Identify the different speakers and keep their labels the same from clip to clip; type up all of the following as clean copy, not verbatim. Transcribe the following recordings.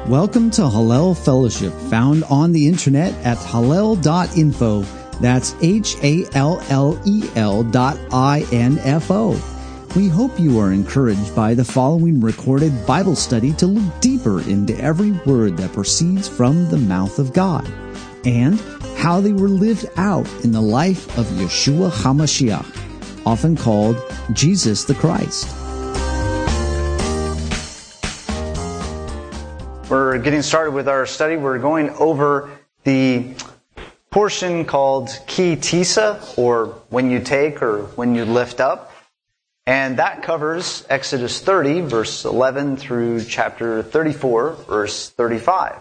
Speaker 1: Welcome to Hallel Fellowship, found on the internet at hallel.info. That's HALLEL.info. We hope you are encouraged by the following recorded Bible study to look deeper into every word that proceeds from the mouth of God, and how they were lived out in the life of Yeshua HaMashiach, often called Jesus the Christ.
Speaker 2: We're getting started with our study. We're going over the portion called Ki Tisa, or when you take or when you lift up. And that covers Exodus 30, verse 11 through chapter 34, verse 35.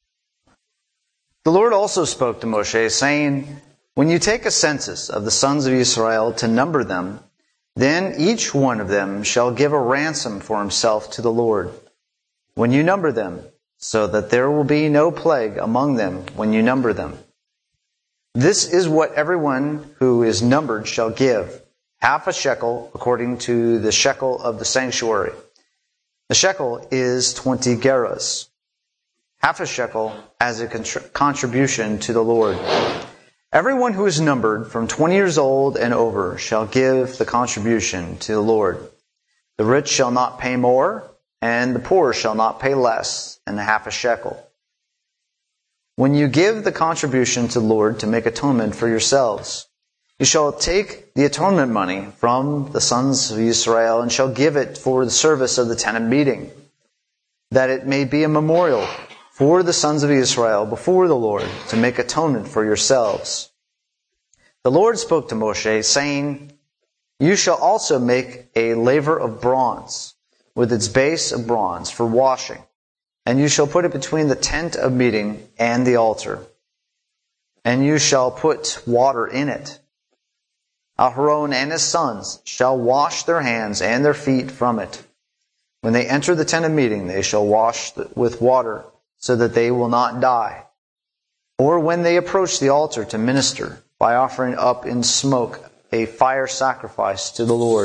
Speaker 2: The Lord also spoke to Moshe, saying, "When you take a census of the sons of Israel to number them, then each one of them shall give a ransom for himself to the Lord. When you number them, so that there will be no plague among them when you number them. This is what everyone who is numbered shall give, half a shekel according to the shekel of the sanctuary. The shekel is 20 gerahs, half a shekel as a contribution to the Lord. Everyone who is numbered from 20 years old and over shall give the contribution to the Lord. The rich shall not pay more, and the poor shall not pay less than half a shekel. When you give the contribution to the Lord to make atonement for yourselves, you shall take the atonement money from the sons of Israel and shall give it for the service of the tent of meeting, that it may be a memorial for the sons of Israel before the Lord to make atonement for yourselves." The Lord spoke to Moshe, saying, "You shall also make a laver of bronze, with its base of bronze for washing, and you shall put it between the tent of meeting and the altar. And you shall put water in it. Aharon and his sons shall wash their hands and their feet from it. When they enter the tent of meeting, they shall wash with water, so that they will not die. Or when they approach the altar to minister, by offering up in smoke a fire sacrifice to the Lord.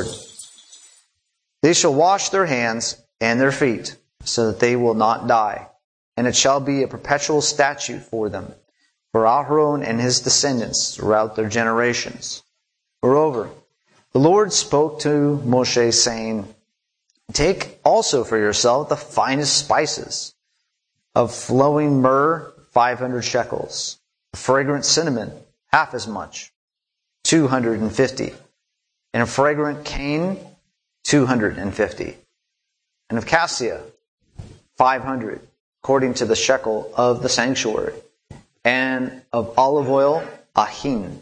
Speaker 2: They shall wash their hands and their feet, so that they will not die. And it shall be a perpetual statute for them, for Aharon and his descendants throughout their generations. Moreover, the Lord spoke to Moshe, saying, Take also for yourself the finest spices, of flowing myrrh 500 shekels, of fragrant cinnamon half as much, 250, and of fragrant cane 250, and of cassia 500, according to the shekel of the sanctuary, and of olive oil a hin.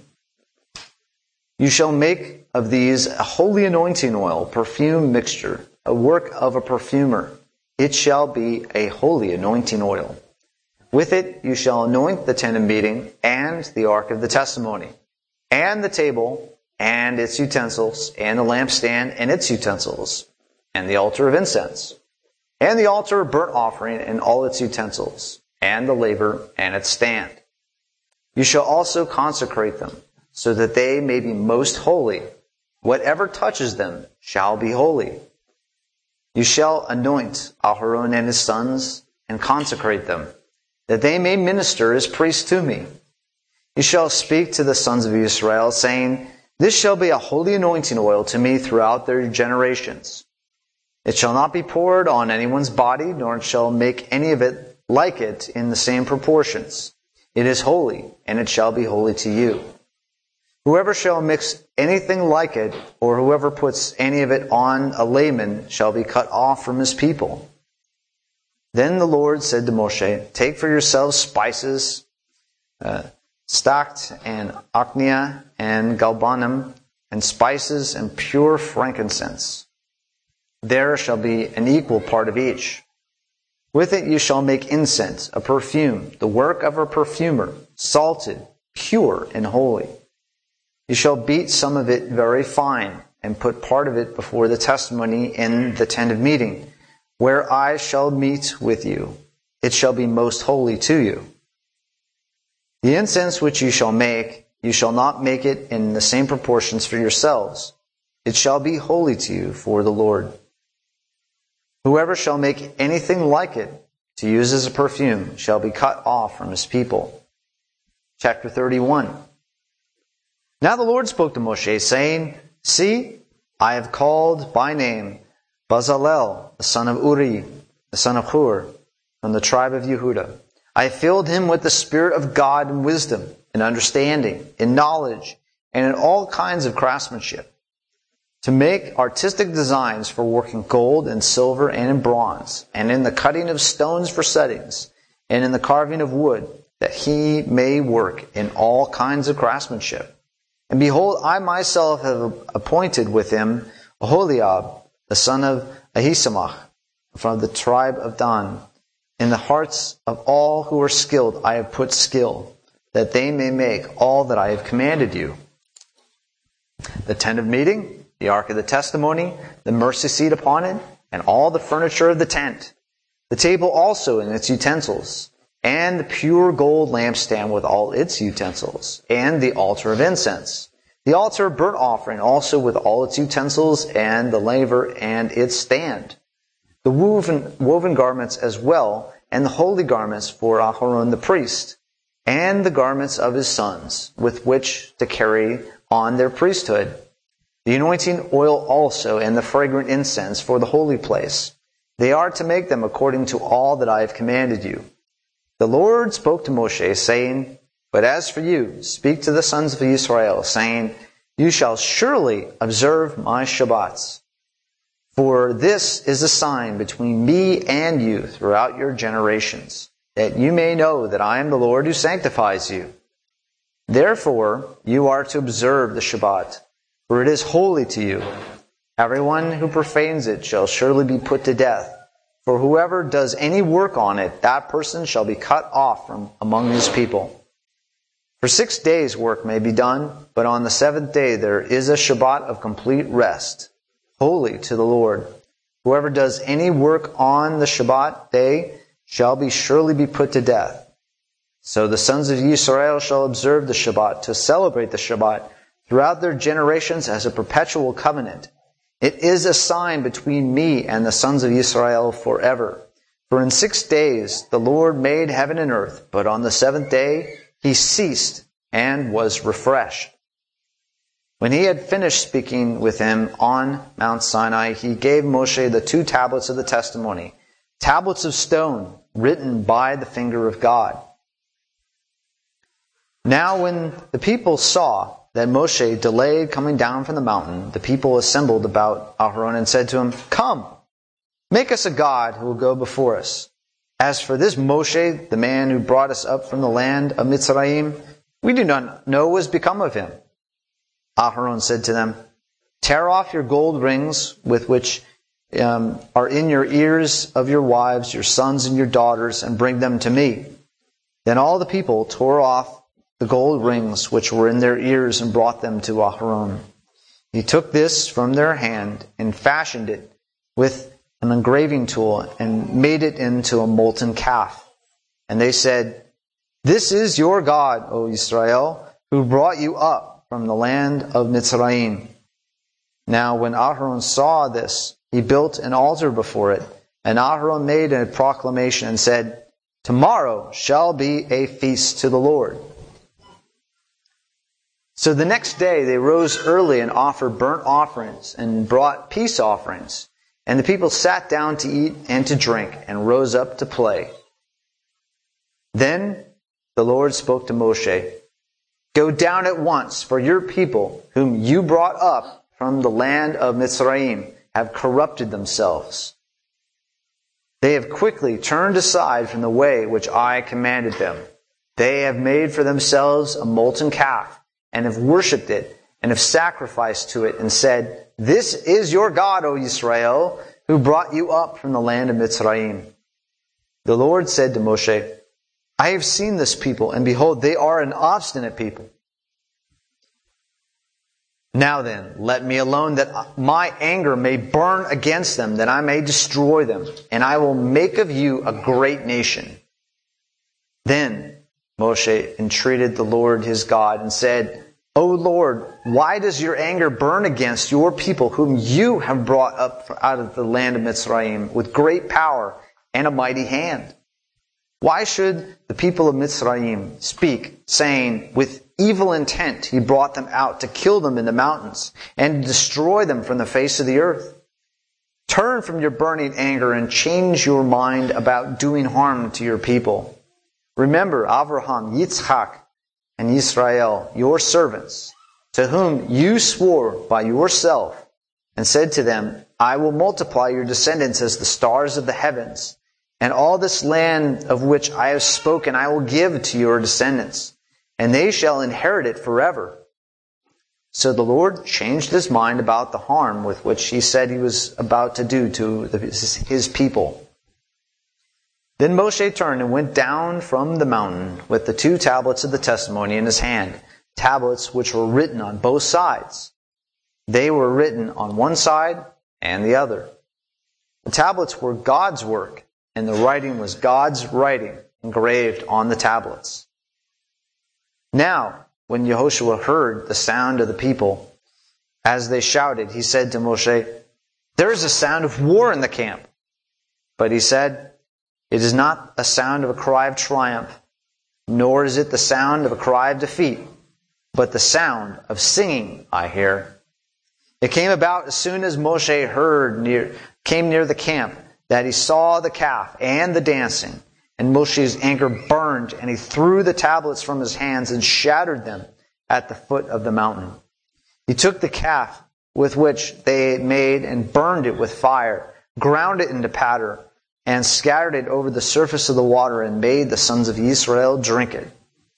Speaker 2: You shall make of these a holy anointing oil, perfume mixture, a work of a perfumer. It shall be a holy anointing oil. With it you shall anoint the tent of meeting, and the ark of the testimony, and the table, and its utensils, and the lampstand and its utensils, and the altar of incense, and the altar of burnt offering and all its utensils, and the laver and its stand. You shall also consecrate them, so that they may be most holy. Whatever touches them shall be holy. You shall anoint Aharon and his sons, and consecrate them, that they may minister as priests to me. You shall speak to the sons of Israel, saying, This shall be a holy anointing oil to me throughout their generations. It shall not be poured on anyone's body, nor shall make any of it like it in the same proportions. It is holy, and it shall be holy to you. Whoever shall mix anything like it, or whoever puts any of it on a layman, shall be cut off from his people." Then the Lord said to Moshe, "Take for yourselves spices, stacked, and aknia, and galbanum, and spices, and pure frankincense. There shall be an equal part of each. With it you shall make incense, a perfume, the work of a perfumer, salted, pure, and holy. You shall beat some of it very fine, and put part of it before the testimony in the tent of meeting, where I shall meet with you. It shall be most holy to you. The incense which you shall make, you shall not make it in the same proportions for yourselves. It shall be holy to you for the Lord. Whoever shall make anything like it, to use as a perfume shall be cut off from his people. Chapter 31. Now the Lord spoke to Moshe, saying, See, I have called by name Bezalel, the son of Uri, the son of Hur, from the tribe of Yehudah. I have filled him with the Spirit of God in wisdom, in understanding, in knowledge, and in all kinds of craftsmanship, to make artistic designs for working gold and silver and in bronze, and in the cutting of stones for settings, and in the carving of wood, that he may work in all kinds of craftsmanship. And behold, I myself have appointed with him Aholiab, the son of Ahisamach, from the tribe of Dan. In the hearts of all who are skilled I have put skill, that they may make all that I have commanded you. The tent of meeting, the ark of the testimony, the mercy seat upon it, and all the furniture of the tent. The table also and its utensils, and the pure gold lampstand with all its utensils, and the altar of incense. The altar of burnt offering also with all its utensils, and the laver and its stand. The woven garments as well, and the holy garments for Aharon the priest, and the garments of his sons, with which to carry on their priesthood. The anointing oil also, and the fragrant incense for the holy place. They are to make them according to all that I have commanded you. The Lord spoke to Moshe, saying, But as for you, speak to the sons of Israel, saying, You shall surely observe my Shabbats. For this is a sign between me and you throughout your generations, that you may know that I am the Lord who sanctifies you. Therefore, you are to observe the Shabbat, for it is holy to you. Everyone who profanes it shall surely be put to death. For whoever does any work on it, that person shall be cut off from among his people. For 6 days work may be done, but on the seventh day there is a Shabbat of complete rest, holy to the Lord. Whoever does any work on the Shabbat day shall surely be put to death. So the sons of Yisrael shall observe the Shabbat, to celebrate the Shabbat throughout their generations as a perpetual covenant. It is a sign between me and the sons of Israel forever. For in 6 days the Lord made heaven and earth, but on the seventh day he ceased and was refreshed. When he had finished speaking with him on Mount Sinai, he gave Moshe the 2 tablets of the testimony, tablets of stone written by the finger of God. Now when the people saw that Moshe delayed coming down from the mountain, the people assembled about Aharon and said to him, Come, make us a god who will go before us. As for this Moshe, the man who brought us up from the land of Mitzrayim, we do not know what has become of him. Aharon said to them, Tear off your gold rings with which are in your ears of your wives, your sons and your daughters, and bring them to me. Then all the people tore off the gold rings which were in their ears and brought them to Aharon. He took this from their hand and fashioned it with an engraving tool and made it into a molten calf. And they said, This is your God, O Israel, who brought you up from the land of Mitzrayim. Now when Aharon saw this, he built an altar before it, and Aharon made a proclamation and said, Tomorrow shall be a feast to the Lord. So the next day they rose early and offered burnt offerings and brought peace offerings. And the people sat down to eat and to drink and rose up to play. Then the Lord spoke to Moshe, Go down at once, for your people, whom you brought up from the land of Mitzrayim, have corrupted themselves. They have quickly turned aside from the way which I commanded them. They have made for themselves a molten calf, and have worshipped it, and have sacrificed to it, and said, This is your God, O Israel, who brought you up from the land of Mitzrayim. The Lord said to Moshe, I have seen this people, and behold, they are an obstinate people. Now then, let me alone, that my anger may burn against them, that I may destroy them, and I will make of you a great nation. Then Moshe entreated the Lord his God and said, O Lord, why does your anger burn against your people whom you have brought up out of the land of Mitzrayim with great power and a mighty hand? Why should the people of Mitzrayim speak, saying, with evil intent he brought them out to kill them in the mountains and to destroy them from the face of the earth? Turn from your burning anger and change your mind about doing harm to your people. Remember Abraham, Yitzchak, and Israel, your servants, to whom you swore by yourself and said to them, I will multiply your descendants as the stars of the heavens, and all this land of which I have spoken I will give to your descendants, and they shall inherit it forever. So the Lord changed his mind about the harm with which he said he was about to do to his people. Then Moshe turned and went down from the mountain with the 2 tablets of the testimony in his hand, tablets which were written on both sides. They were written on one side and the other. The tablets were God's work, and the writing was God's writing engraved on the tablets. Now, when Yehoshua heard the sound of the people as they shouted, he said to Moshe, there is a sound of war in the camp. But he said, it is not a sound of a cry of triumph, nor is it the sound of a cry of defeat, but the sound of singing I hear. It came about as soon as Moshe came near the camp, that he saw the calf and the dancing. And Moshe's anger burned, and he threw the tablets from his hands and shattered them at the foot of the mountain. He took the calf with which they had made and burned it with fire, ground it into powder, and scattered it over the surface of the water, and made the sons of Israel drink it.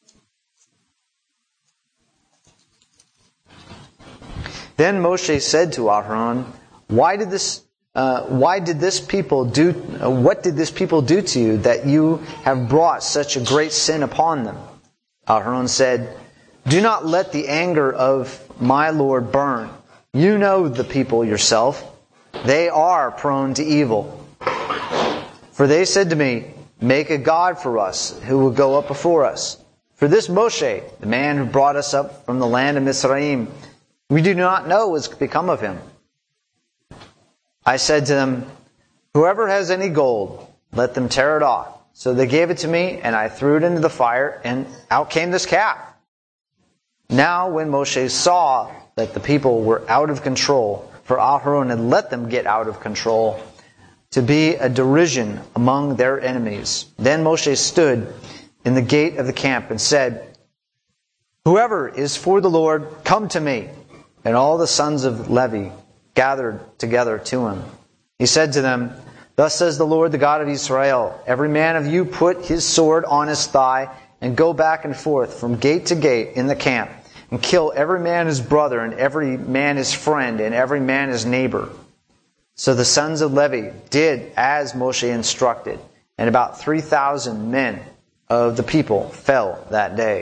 Speaker 2: Then Moshe said to Aaron, what did this people do to you that you have brought such a great sin upon them? Aaron said, do not let the anger of my Lord burn. You know the people yourself. They are prone to evil. For they said to me, make a God for us who will go up before us. For this Moshe, the man who brought us up from the land of Mitzrayim, we do not know what's become of him. I said to them, whoever has any gold, let them tear it off. So they gave it to me, and I threw it into the fire, and out came this calf. Now when Moshe saw that the people were out of control, for Aaron had let them get out of control, to be a derision among their enemies, then Moshe stood in the gate of the camp and said, whoever is for the Lord, come to me. And all the sons of Levi gathered together to him. He said to them, thus says the Lord, the God of Israel, every man of you put his sword on his thigh and go back and forth from gate to gate in the camp and kill every man his brother and every man his friend and every man his neighbor. So the sons of Levi did as Moshe instructed, and about 3,000 men of the people fell that day.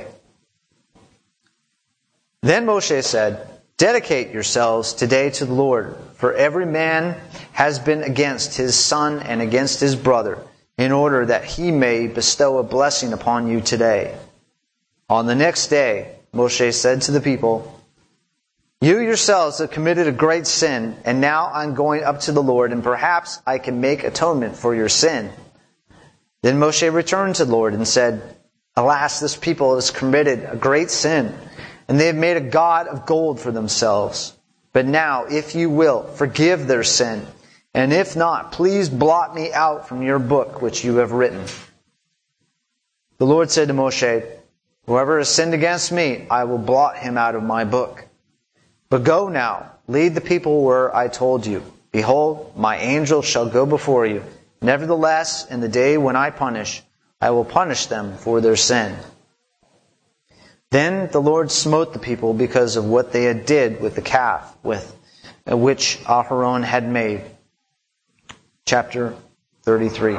Speaker 2: Then Moshe said, dedicate yourselves today to the Lord, for every man has been against his son and against his brother, in order that he may bestow a blessing upon you today. On the next day, Moshe said to the people, you yourselves have committed a great sin, and now I'm going up to the Lord, and perhaps I can make atonement for your sin. Then Moshe returned to the Lord and said, alas, this people has committed a great sin, and they have made a god of gold for themselves. But now, if you will, forgive their sin, and if not, please blot me out from your book which you have written. The Lord said to Moshe, whoever has sinned against me, I will blot him out of my book. But go now, lead the people where I told you. Behold, my angel shall go before you. Nevertheless, in the day when I punish, I will punish them for their sin. Then the Lord smote the people because of what they had did with the calf, which Aaron had made. Chapter 33.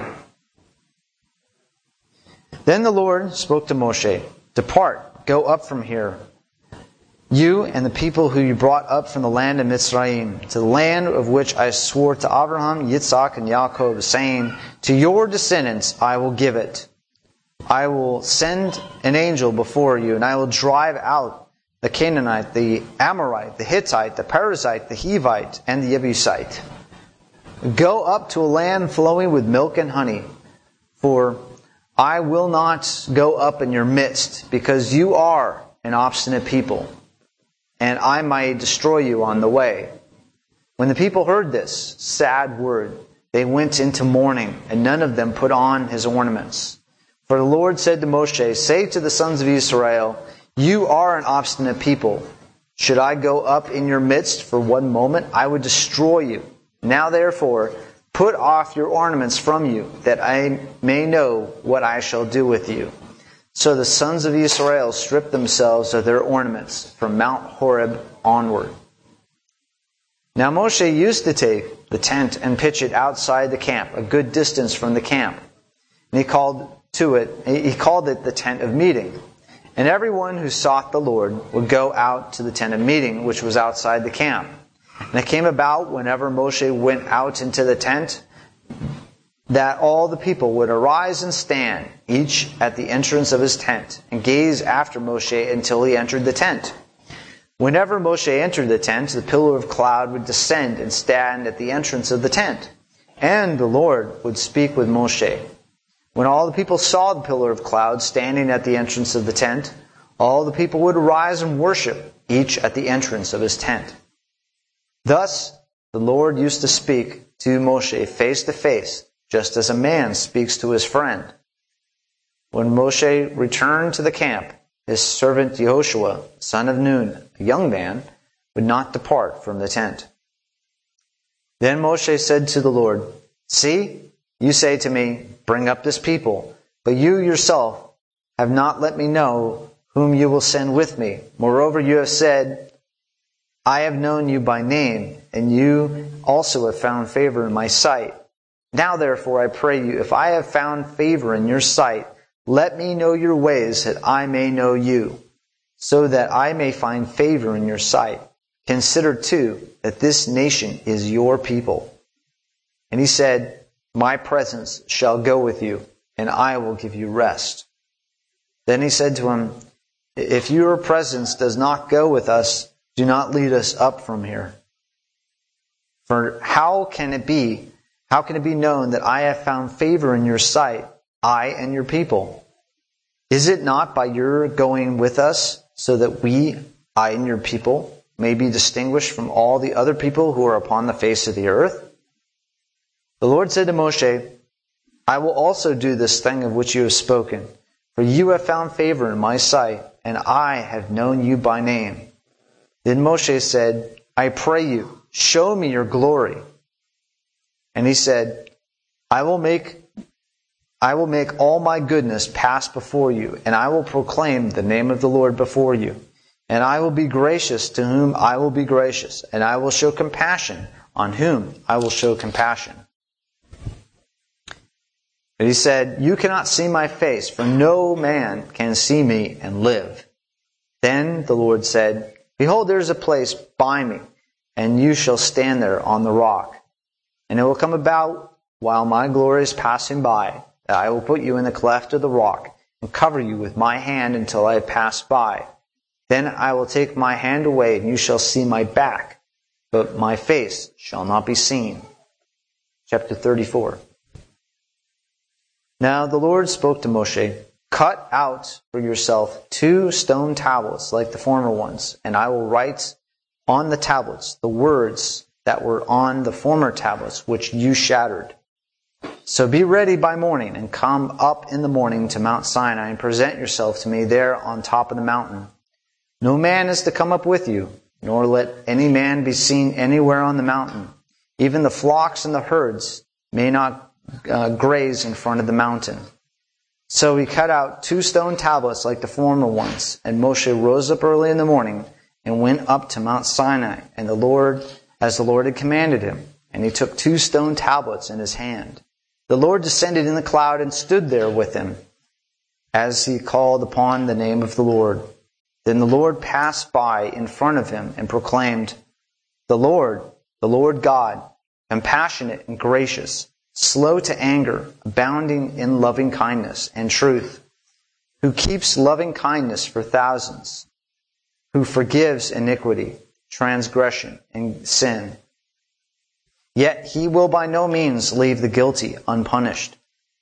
Speaker 2: Then the Lord spoke to Moshe, depart, go up from here, you and the people who you brought up from the land of Mitzrayim, to the land of which I swore to Abraham, Yitzchak, and Yaakov, saying, to your descendants I will give it. I will send an angel before you, and I will drive out the Canaanite, the Amorite, the Hittite, the Perizzite, the Hivite, and the Jebusite. Go up to a land flowing with milk and honey, for I will not go up in your midst, because you are an obstinate people, and I might destroy you on the way." When the people heard this sad word, they went into mourning, and none of them put on his ornaments. For the Lord said to Moshe, "Say to the sons of Israel, you are an obstinate people. Should I go up in your midst for one moment, I would destroy you. Now therefore, put off your ornaments from you, that I may know what I shall do with you." So the sons of Israel stripped themselves of their ornaments from Mount Horeb onward. Now Moshe used to take the tent and pitch it outside the camp, a good distance from the camp. And he called it the tent of meeting. And everyone who sought the Lord would go out to the tent of meeting, which was outside the camp. And it came about, whenever Moshe went out into the tent, that all the people would arise and stand, each at the entrance of his tent, and gaze after Moshe until he entered the tent. Whenever Moshe entered the tent, the pillar of cloud would descend and stand at the entrance of the tent, and the Lord would speak with Moshe. When all the people saw the pillar of cloud standing at the entrance of the tent, all the people would arise and worship, each at the entrance of his tent. Thus the Lord used to speak to Moshe face to face, just as a man speaks to his friend. When Moshe returned to the camp, his servant Yehoshua, son of Nun, a young man, would not depart from the tent. Then Moshe said to the Lord, "See, you say to me, 'Bring up this people,' but you yourself have not let me know whom you will send with me. Moreover, you have said, 'I have known you by name, and you also have found favor in my sight.' Now therefore I pray you, if I have found favor in your sight, let me know your ways, that I may know you, so that I may find favor in your sight. Consider too that this nation is your people." And he said, "My presence shall go with you, and I will give you rest." Then he said to him, "If your presence does not go with us, do not lead us up from here. For how can it be known that I have found favor in your sight, I and your people? Is it not by your going with us, so that I and your people, may be distinguished from all the other people who are upon the face of the earth?" The Lord said to Moshe, "I will also do this thing of which you have spoken, for you have found favor in my sight, and I have known you by name." Then Moshe said, "I pray you, show me your glory." And he said, I will make all my goodness pass before you, and I will proclaim the name of the Lord before you. And I will be gracious to whom I will be gracious, and I will show compassion on whom I will show compassion." And he said, "You cannot see my face, for no man can see me and live." Then the Lord said, "Behold, there is a place by me, and you shall stand there on the rock. And it will come about, while my glory is passing by, that I will put you in the cleft of the rock, and cover you with my hand until I have passed by. Then I will take my hand away, and you shall see my back, but my face shall not be seen." Chapter 34. Now the Lord spoke to Moshe, "Cut out for yourself 2 stone tablets like the former ones, and I will write on the tablets the words that were on the former tablets which you shattered. So be ready by morning, and come up in the morning to Mount Sinai, and present yourself to me there on top of the mountain. No man is to come up with you, nor let any man be seen anywhere on the mountain. Even the flocks and the herds may not graze in front of the mountain." So he cut out 2 stone tablets like the former ones, and Moshe rose up early in the morning and went up to Mount Sinai, and as the Lord had commanded him, and he took 2 stone tablets in his hand. The Lord descended in the cloud and stood there with him, as he called upon the name of the Lord. Then the Lord passed by in front of him and proclaimed, the Lord God, compassionate and gracious, slow to anger, abounding in loving kindness and truth, who keeps loving kindness for thousands, who forgives iniquity, transgression, and sin. Yet he will by no means leave the guilty unpunished,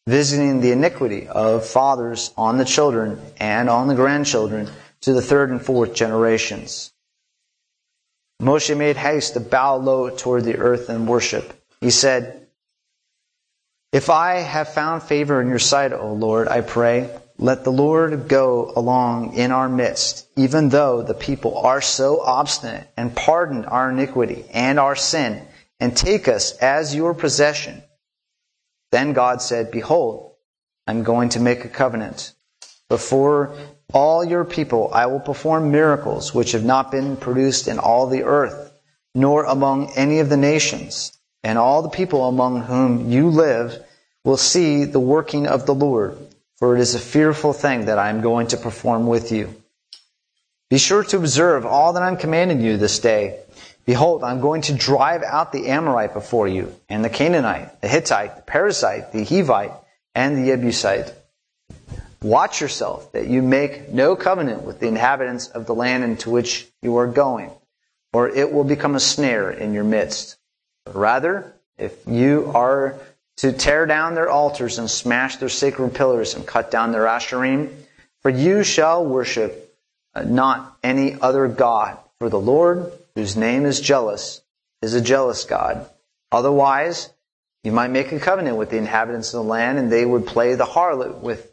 Speaker 2: visiting the iniquity of fathers on the children and on the grandchildren to the third and fourth generations. Moshe made haste to bow low toward the earth and worship. He said, "If I have found favor in your sight, O Lord, I pray, let the Lord go along in our midst, even though the people are so obstinate, and pardon our iniquity and our sin, and take us as your possession." Then God said, "Behold, I'm going to make a covenant. Before all your people I will perform miracles which have not been produced in all the earth, nor among any of the nations. And all the people among whom you live will see the working of the Lord, for it is a fearful thing that I am going to perform with you. Be sure to observe all that I'm commanding you this day. Behold, I'm going to drive out the Amorite before you, and the Canaanite, the Hittite, the Perizzite, the Hivite, and the Jebusite. Watch yourself that you make no covenant with the inhabitants of the land into which you are going, or it will become a snare in your midst. Rather, if you are to tear down their altars and smash their sacred pillars and cut down their Asherim, for you shall worship not any other God, for the Lord, whose name is jealous, is a jealous God. Otherwise, you might make a covenant with the inhabitants of the land, and they would play the harlot with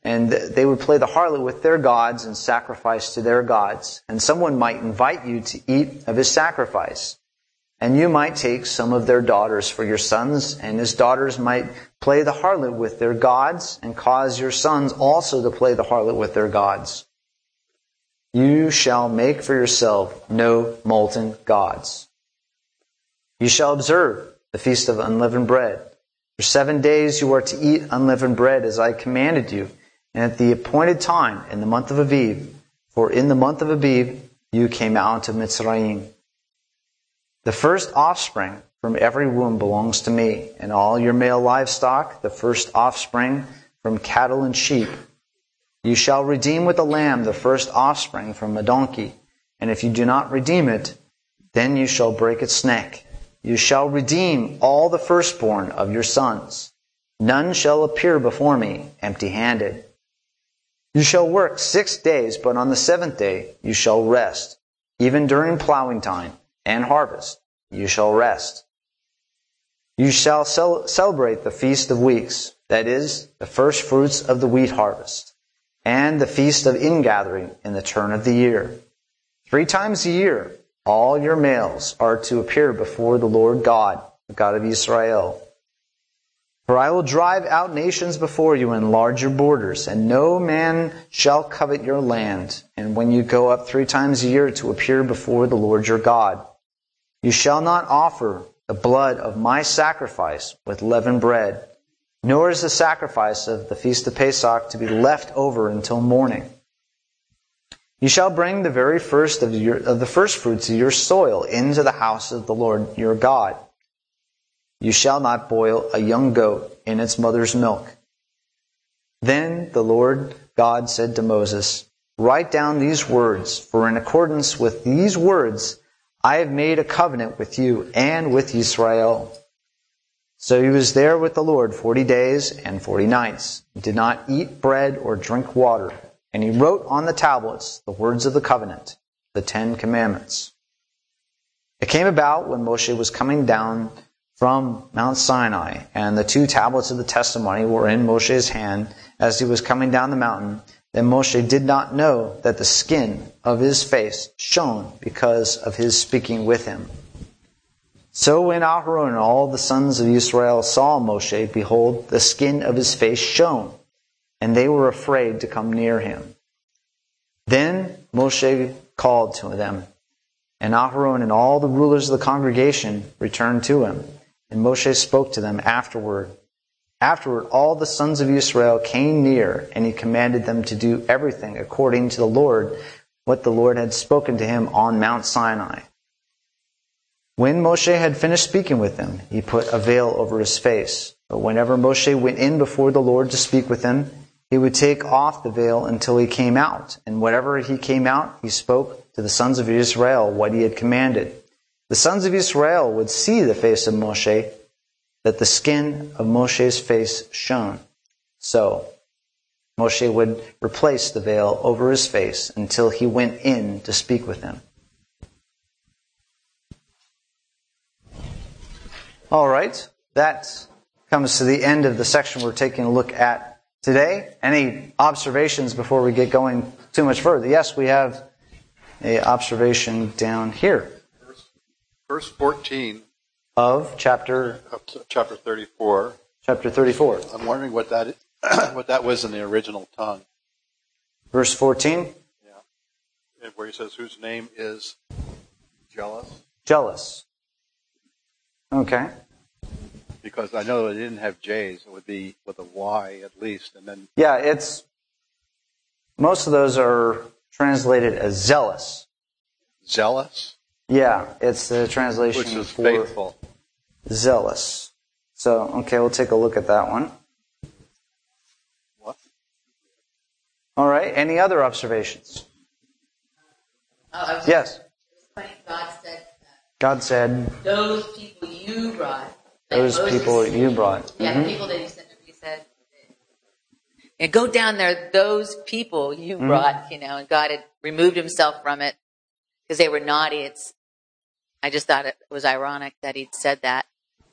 Speaker 2: their gods and sacrifice to their gods. And someone might invite you to eat of his sacrifice. And you might take some of their daughters for your sons, and his daughters might play the harlot with their gods, and cause your sons also to play the harlot with their gods. You shall make for yourself no molten gods. You shall observe the feast of unleavened bread. For 7 days you are to eat unleavened bread as I commanded you, and at the appointed time in the month of Aviv. For in the month of Aviv you came out of Mitzrayim. The first offspring from every womb belongs to me, and all your male livestock, the first offspring from cattle and sheep. You shall redeem with a lamb the first offspring from a donkey, and if you do not redeem it, then you shall break its neck. You shall redeem all the firstborn of your sons. None shall appear before me empty-handed. You shall work 6 days, but on the 7th day you shall rest. Even during plowing time and harvest you shall rest. You shall celebrate the Feast of Weeks, that is, the first fruits of the wheat harvest, and the Feast of Ingathering in the turn of the year. 3 times a year all your males are to appear before the Lord God, the God of Israel. For I will drive out nations before you and enlarge your borders, and no man shall covet your land. And when you go up 3 times a year to appear before the Lord your God, you shall not offer the blood of my sacrifice with leavened bread, nor is the sacrifice of the feast of Pesach to be left over until morning. You shall bring the very first of the first fruits of your soil into the house of the Lord your God. You shall not boil a young goat in its mother's milk. Then the Lord God said to Moses, "Write down these words, for in accordance with these words I have made a covenant with you and with Israel." So he was there with the Lord 40 days and 40 nights. He did not eat bread or drink water. And he wrote on the tablets the words of the covenant, the 10 Commandments. It came about when Moshe was coming down from Mount Sinai, and the 2 tablets of the testimony were in Moshe's hand as he was coming down the mountain, that Moshe did not know that the skin of his face shone because of his speaking with him. So when Aharon and all the sons of Israel saw Moshe, behold, the skin of his face shone, and they were afraid to come near him. Then Moshe called to them, and Aharon and all the rulers of the congregation returned to him. And Moshe spoke to them afterward. Afterward, all the sons of Israel came near, and he commanded them to do everything according to the Lord, what the Lord had spoken to him on Mount Sinai. When Moshe had finished speaking with them, he put a veil over his face. But whenever Moshe went in before the Lord to speak with him, he would take off the veil until he came out. And whenever he came out, he spoke to the sons of Israel what he had commanded. The sons of Israel would see the face of Moshe, that the skin of Moshe's face shone. So Moshe would replace the veil over his face until he went in to speak with him. All right, that comes to the end of the section we're taking a look at today. Any observations before we get going too much further? Yes, we have an observation down here.
Speaker 3: Verse 14
Speaker 2: of chapter
Speaker 3: 34.
Speaker 2: Chapter 34.
Speaker 3: I'm wondering what that was in the original tongue.
Speaker 2: Verse 14?
Speaker 3: Yeah. Where he says, whose name is jealous.
Speaker 2: Jealous. Okay.
Speaker 3: Because I know it didn't have J's. It would be with a Y at least. And then
Speaker 2: yeah, most of those are translated as zealous.
Speaker 3: Zealous?
Speaker 2: Yeah, it's the translation
Speaker 3: which is
Speaker 2: for
Speaker 3: faithful.
Speaker 2: Zealous. So, okay, we'll take a look at that one.
Speaker 3: What?
Speaker 2: All right, any other observations? Yes. God said,
Speaker 4: those people you brought.
Speaker 2: Those people you brought.
Speaker 4: Yeah, the people that he said. And go down there, those people you brought, and God had removed himself from it because they were naughty. I just thought it was ironic that he'd said that.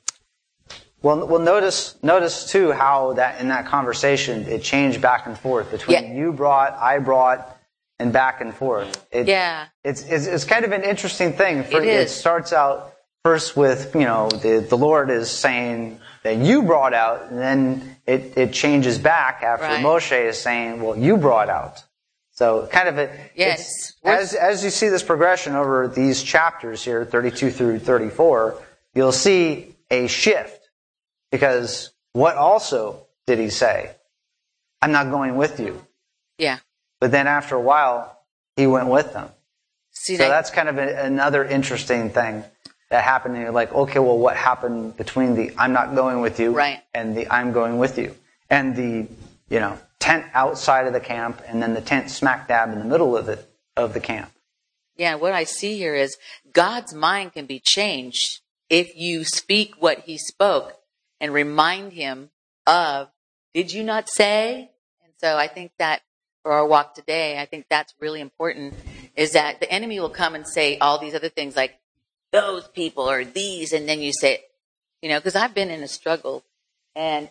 Speaker 2: Well, notice too how that in that conversation it changed back and forth between you brought, I brought, and back and forth. It's kind of an interesting thing. It starts out first with the Lord is saying that you brought out, and then it changes back after Moshe is saying, well, you brought out. So kind of as you see this progression over these chapters here, 32 through 34, you'll see a shift. Because what also did he say? I'm not going with you.
Speaker 4: Yeah.
Speaker 2: But then after a while, he went with them. So that's kind of another interesting thing that happened. And you're like, okay, well, what happened between the I'm not going with you and the I'm going with you? And the, tent outside of the camp and then the tent smack dab in the middle of the camp.
Speaker 4: Yeah, what I see here is God's mind can be changed if you speak what he spoke and remind him of, did you not say? And so I think that for our walk today, I think that's really important, is that the enemy will come and say all these other things like, those people or these, and then you say, because I've been in a struggle, and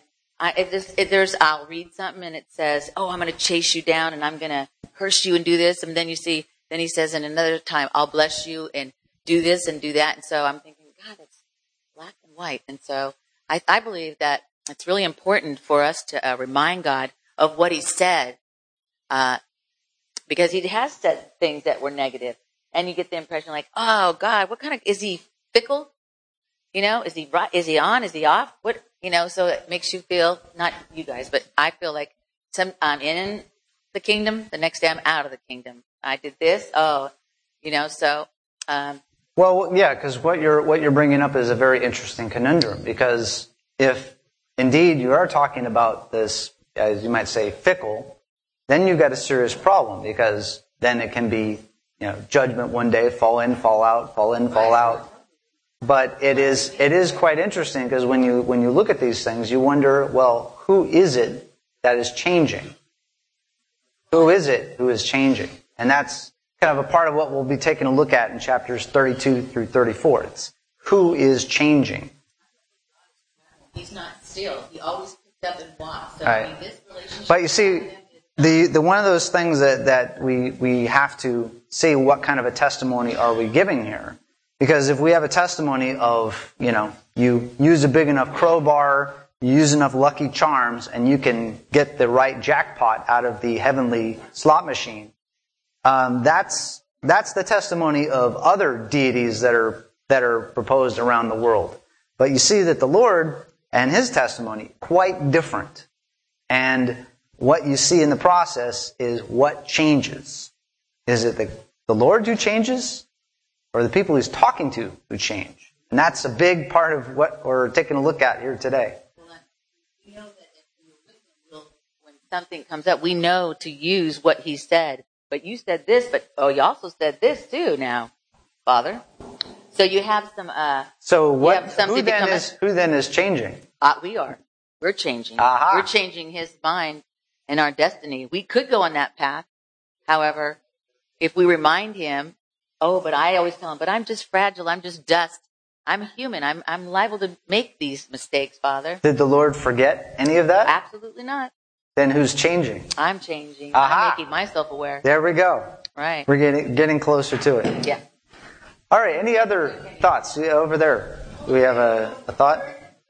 Speaker 4: I'll read something and it says, oh, I'm going to chase you down and I'm going to curse you and do this, and then he says in another time, I'll bless you and do this and do that, and so I'm thinking, God, it's black and white, and so I believe that it's really important for us to remind God of what he said, because he has said things that were negative, and you get the impression like, oh God, what kind of, is he fickle? Is he right? Is he on? Is he off? What, so it makes you feel, not you guys, but I feel like I'm in the kingdom, the next day I'm out of the kingdom. I did this, so.
Speaker 2: Well, yeah, because what you're bringing up is a very interesting conundrum, because if indeed you are talking about this, as you might say, fickle, then you've got a serious problem, because then it can be, judgment one day, fall in, fall out, fall in, fall out. But it is quite interesting, because when you look at these things, you wonder, well, who is it that is changing? Who is it who is changing? And that's kind of a part of what we'll be taking a look at in chapters 32 through 34. It's who is changing.
Speaker 4: He's not still. He always picked up and walked. So this relationship.
Speaker 2: But you see, the one of those things that we have to see, what kind of a testimony are we giving here? Because if we have a testimony of, you use a big enough crowbar, you use enough Lucky Charms, and you can get the right jackpot out of the heavenly slot machine, that's the testimony of other deities that are proposed around the world. But you see that the Lord and his testimony quite different. And what you see in the process is what changes. Is it the Lord who changes, or the people he's talking to who change? And that's a big part of what we're taking a look at here today.
Speaker 4: We know that if we're with him, when something comes up, we know to use what he said. But you said this, but you also said this too now, Father. So you have some. Who then is changing? We are. We're changing.
Speaker 2: Aha.
Speaker 4: We're changing his mind and our destiny. We could go on that path. However, if we remind him, but I always tell him, but I'm just fragile. I'm just dust. I'm human. I'm liable to make these mistakes, Father.
Speaker 2: Did the Lord forget any of that?
Speaker 4: Absolutely not.
Speaker 2: Then who's changing?
Speaker 4: I'm changing.
Speaker 2: Aha.
Speaker 4: I'm making myself aware.
Speaker 2: There we go.
Speaker 4: Right.
Speaker 2: We're getting closer to it.
Speaker 4: Yeah.
Speaker 2: All right, any other thoughts? Over there. Do we have a thought?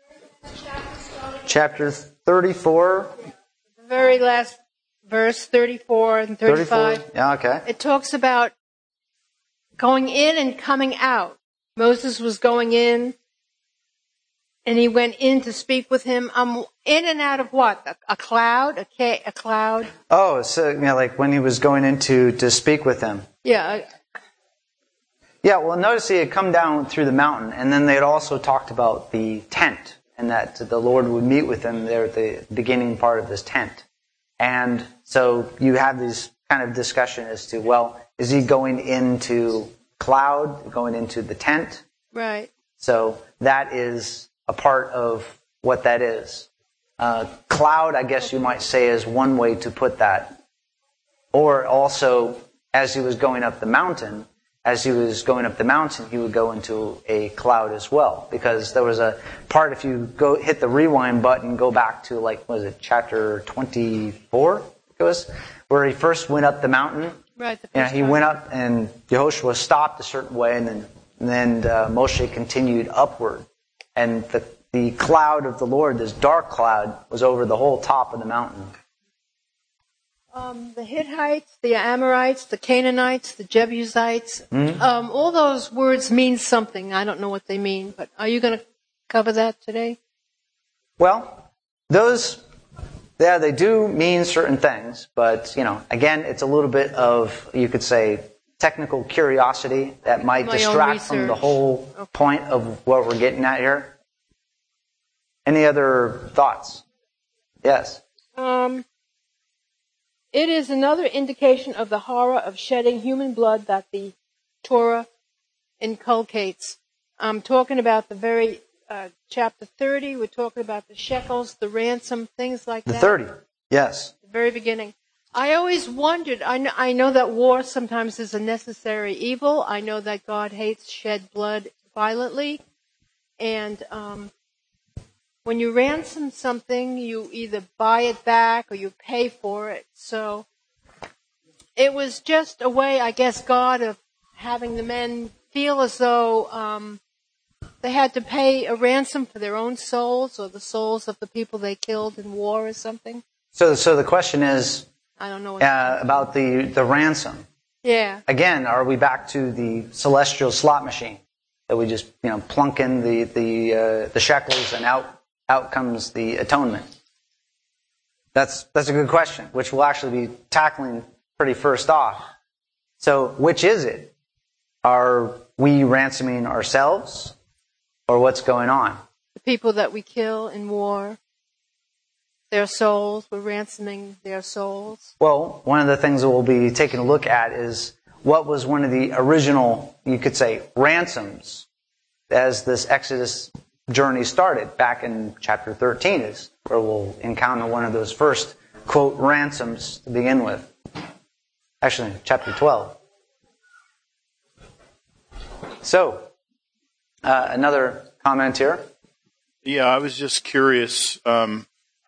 Speaker 2: Chapter 34.
Speaker 5: The very last verse, 34 and 35.
Speaker 2: 34? Yeah, okay.
Speaker 5: It talks about going in and coming out. Moses was going in, and he went in to speak with him. In and out of what? A cloud? A cloud?
Speaker 2: Oh, so like when he was going in to speak with him.
Speaker 5: Yeah.
Speaker 2: Yeah, well, notice he had come down through the mountain, and then they had also talked about the tent, and that the Lord would meet with him there at the beginning part of this tent. And so you have this kind of discussion as to, well, is he going into cloud, going into the tent?
Speaker 5: Right.
Speaker 2: So that is a part of what that is. Cloud, I guess you might say, is one way to put that. Or also, as he was going up the mountain, he would go into a cloud as well. Because there was a part, if you hit the rewind button, go back to chapter 24, it was, where he first went up the mountain.
Speaker 5: Right.
Speaker 2: He went up and Yehoshua stopped a certain way, and then Moshe continued upward. And the cloud of the Lord, this dark cloud, was over the whole top of the mountain.
Speaker 5: The Hittites, the Amorites, the Canaanites, the Jebusites, all those words mean something. I don't know what they mean, but are you going to cover that today?
Speaker 2: Well, those, they do mean certain things, but, again, it's a little bit of, you could say, technical curiosity that might distract from the whole point of what we're getting at here. Any other thoughts? Yes.
Speaker 5: It is another indication of the horror of shedding human blood that the Torah inculcates. I'm talking about the very chapter 30. We're talking about the shekels, the ransom, things like that.
Speaker 2: The 30, yes.
Speaker 5: The very beginning. I always wondered, I know that war sometimes is a necessary evil. I know that God hates shed blood violently. And when you ransom something, you either buy it back or you pay for it. So it was just a way, I guess, God of having the men feel as though they had to pay a ransom for their own souls or the souls of the people they killed in war or something.
Speaker 2: So the question is,
Speaker 5: I don't know what
Speaker 2: about the ransom.
Speaker 5: Yeah.
Speaker 2: Again, are we back to the celestial slot machine that we just plunk in the shekels and out comes the atonement? That's a good question, which we'll actually be tackling pretty first off. So, which is it? Are we ransoming ourselves, or what's going on?
Speaker 5: The people that we kill in war, their souls, we're ransoming their souls.
Speaker 2: Well, one of the things that we'll be taking a look at is what was one of the original, you could say, ransoms as this Exodus journey started. Back in chapter 13 is where we'll encounter one of those first, quote, ransoms to begin with. Actually, chapter 12. So, another comment here.
Speaker 6: Yeah, I was just curious. An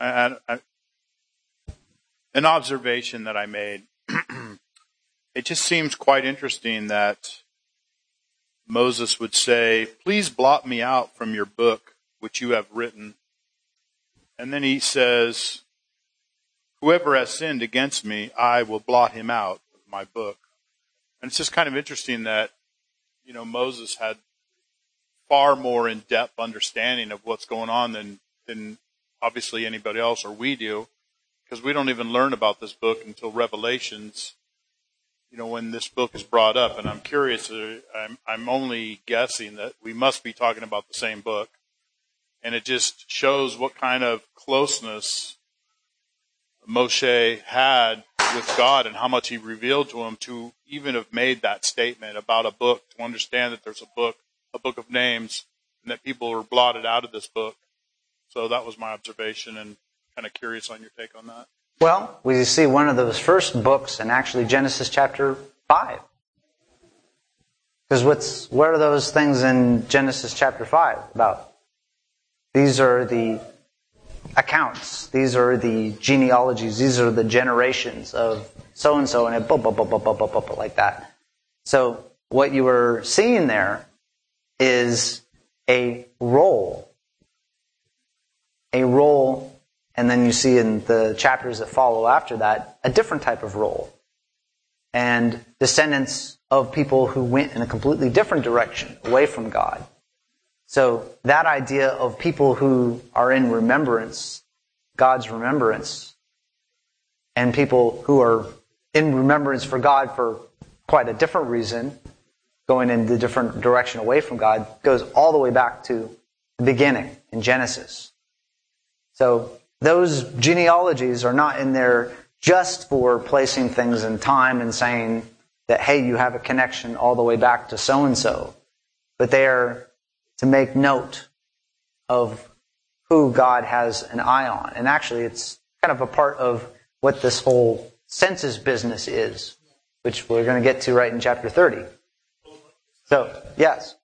Speaker 6: observation that I made. It just seems quite interesting that Moses would say, "Please blot me out from your book, which you have written." And then he says, "Whoever has sinned against me, I will blot him out of my book." And it's just kind of interesting that, Moses had far more in-depth understanding of what's going on than obviously anybody else, or we do, because we don't even learn about this book until Revelations, when this book is brought up. And I'm curious, I'm only guessing that we must be talking about the same book. And it just shows what kind of closeness Moshe had with God and how much he revealed to him to even have made that statement about a book, to understand that there's a book of names, and that people were blotted out of this book. So that was my observation, and kind of curious on your take on that.
Speaker 2: Well, we see one of those first books in actually Genesis chapter 5. Because what are those things in Genesis chapter 5 about? These are the accounts. These are the genealogies. These are the generations of so-and-so, and it like that. So what you were seeing there is a role. A role, and then you see in the chapters that follow after that, a different type of role. And descendants of people who went in a completely different direction, away from God. So that idea of people who are in remembrance, God's remembrance, and people who are in remembrance for God for quite a different reason, going in the different direction away from God, goes all the way back to the beginning in Genesis. So those genealogies are not in there just for placing things in time and saying that, hey, you have a connection all the way back to so-and-so. But they are to make note of who God has an eye on. And actually, it's kind of a part of what this whole census business is, which we're going to get to right in chapter 30. So, yes.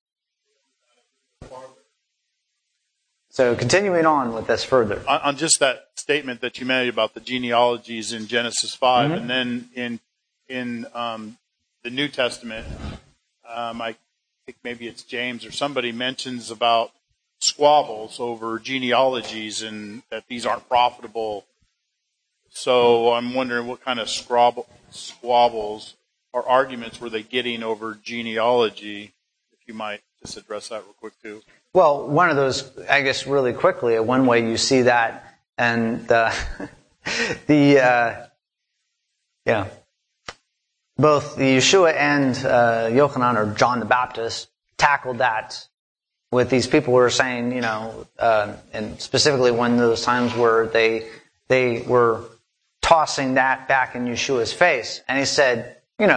Speaker 2: So continuing on with this further.
Speaker 6: On just that statement that you made about the genealogies in Genesis 5, and then in the New Testament, I think maybe it's James or somebody mentions about squabbles over genealogies and that these aren't profitable. So I'm wondering what kind of squabbles or arguments were they getting over genealogy? If you might just address that real quick too.
Speaker 2: Well, one of those, I guess, really quickly, one way you see that, and both the Yeshua and Yochanan, or John the Baptist, tackled that with these people who were saying, and specifically one of those times where they were tossing that back in Yeshua's face, and he said,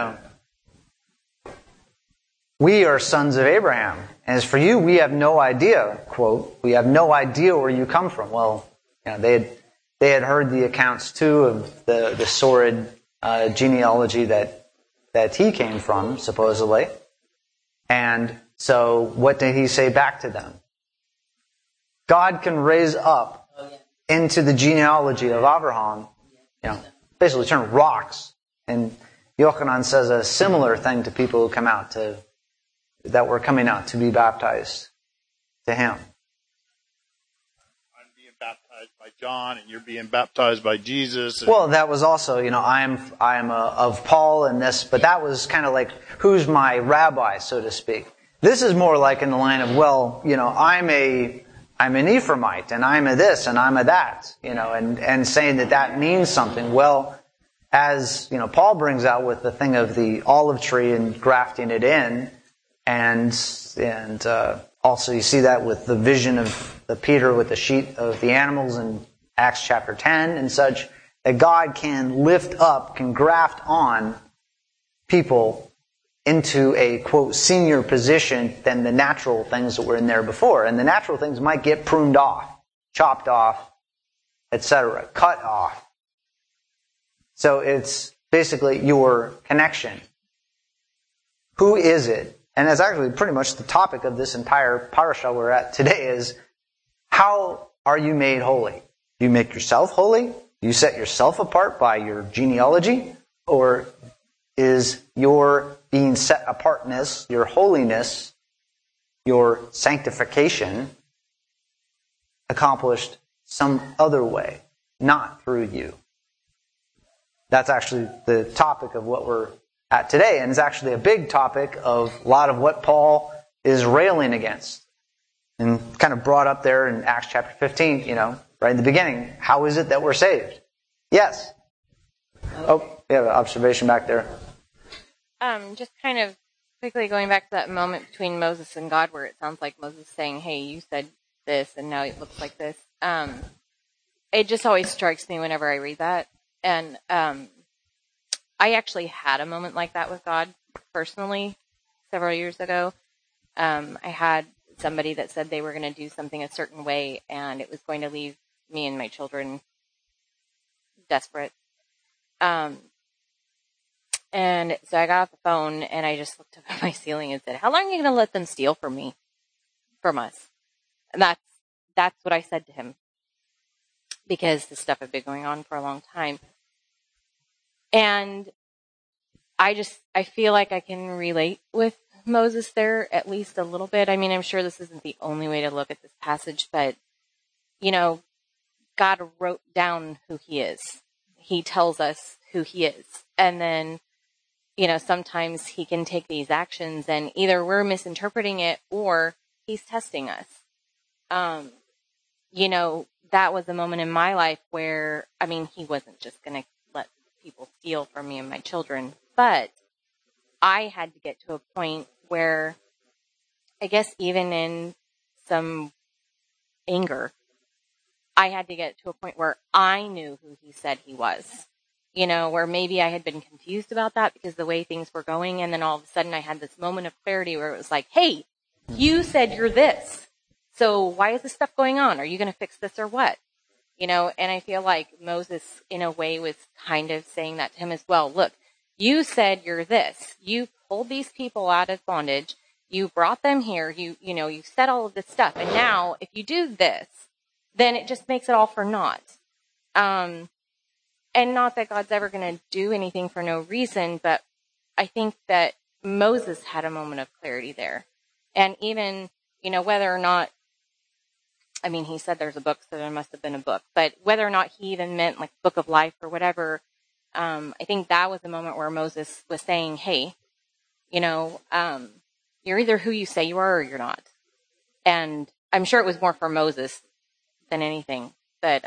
Speaker 2: we are sons of Abraham. And as for you, we have no idea, quote, we have no idea where you come from. Well, they had heard the accounts too of the sordid genealogy that he came from, supposedly. And so what did he say back to them? God can raise up into the genealogy of Abraham, basically turn rocks. And Yochanan says a similar thing to people who come out that were coming out to be baptized to him.
Speaker 6: I'm being baptized by John, and you're being baptized by Jesus.
Speaker 2: Well, that was also, I am of Paul and this, but that was kind of like, who's my rabbi, so to speak. This is more like in the line of, I'm an Ephraimite, and I'm a this, and I'm a that, and saying that means something. Well, as, Paul brings out with the thing of the olive tree and grafting it in, and also you see that with the vision of the Peter with the sheet of the animals in Acts chapter 10 and such, that God can lift up, can graft on people into a, quote, senior position than the natural things that were in there before. And the natural things might get pruned off, chopped off, etc., cut off. So it's basically your connection. Who is it? And that's actually pretty much the topic of this entire parasha we're at today is, how are you made holy? Do you make yourself holy? Do you set yourself apart by your genealogy? Or is your being set apartness, your holiness, your sanctification accomplished some other way, not through you? That's actually the topic of what we're at today, and it's actually a big topic of a lot of what Paul is railing against. And kind of brought up there in Acts chapter 15, right in the beginning. How is it that we're saved? Yes. Oh, you have an observation back there.
Speaker 7: Just kind of quickly going back to that moment between Moses and God where it sounds like Moses saying, hey, you said this and now it looks like this. It just always strikes me whenever I read that. And I actually had a moment like that with God personally several years ago. I had somebody that said they were going to do something a certain way, and it was going to leave me and my children desperate. And so I got off the phone, and I just looked up at my ceiling and said, how long are you going to let them steal from us? And that's what I said to him, because this stuff had been going on for a long time. And I feel like I can relate with Moses there at least a little bit. I mean, I'm sure this isn't the only way to look at this passage, but, God wrote down who he is. He tells us who he is. And then, sometimes he can take these actions and either we're misinterpreting it or he's testing us. That was a moment in my life where, he wasn't just going to let people steal from me and my children, but I had to get to a point where, I guess even in some anger, I had to get to a point where I knew who he said he was, where maybe I had been confused about that because the way things were going. And then all of a sudden I had this moment of clarity where it was like, hey, you said you're this. So why is this stuff going on? Are you going to fix this or what? And I feel like Moses in a way was kind of saying that to him as well. Look, you said you're this. You pulled these people out of bondage. You brought them here. You said all of this stuff. And now if you do this, then it just makes it all for naught. And not that God's ever going to do anything for no reason, but I think that Moses had a moment of clarity there. And even, whether or not, he said there's a book, so there must have been a book, but whether or not he even meant like book of life or whatever, I think that was the moment where Moses was saying, hey, you're either who you say you are or you're not. And I'm sure it was more for Moses than anything, but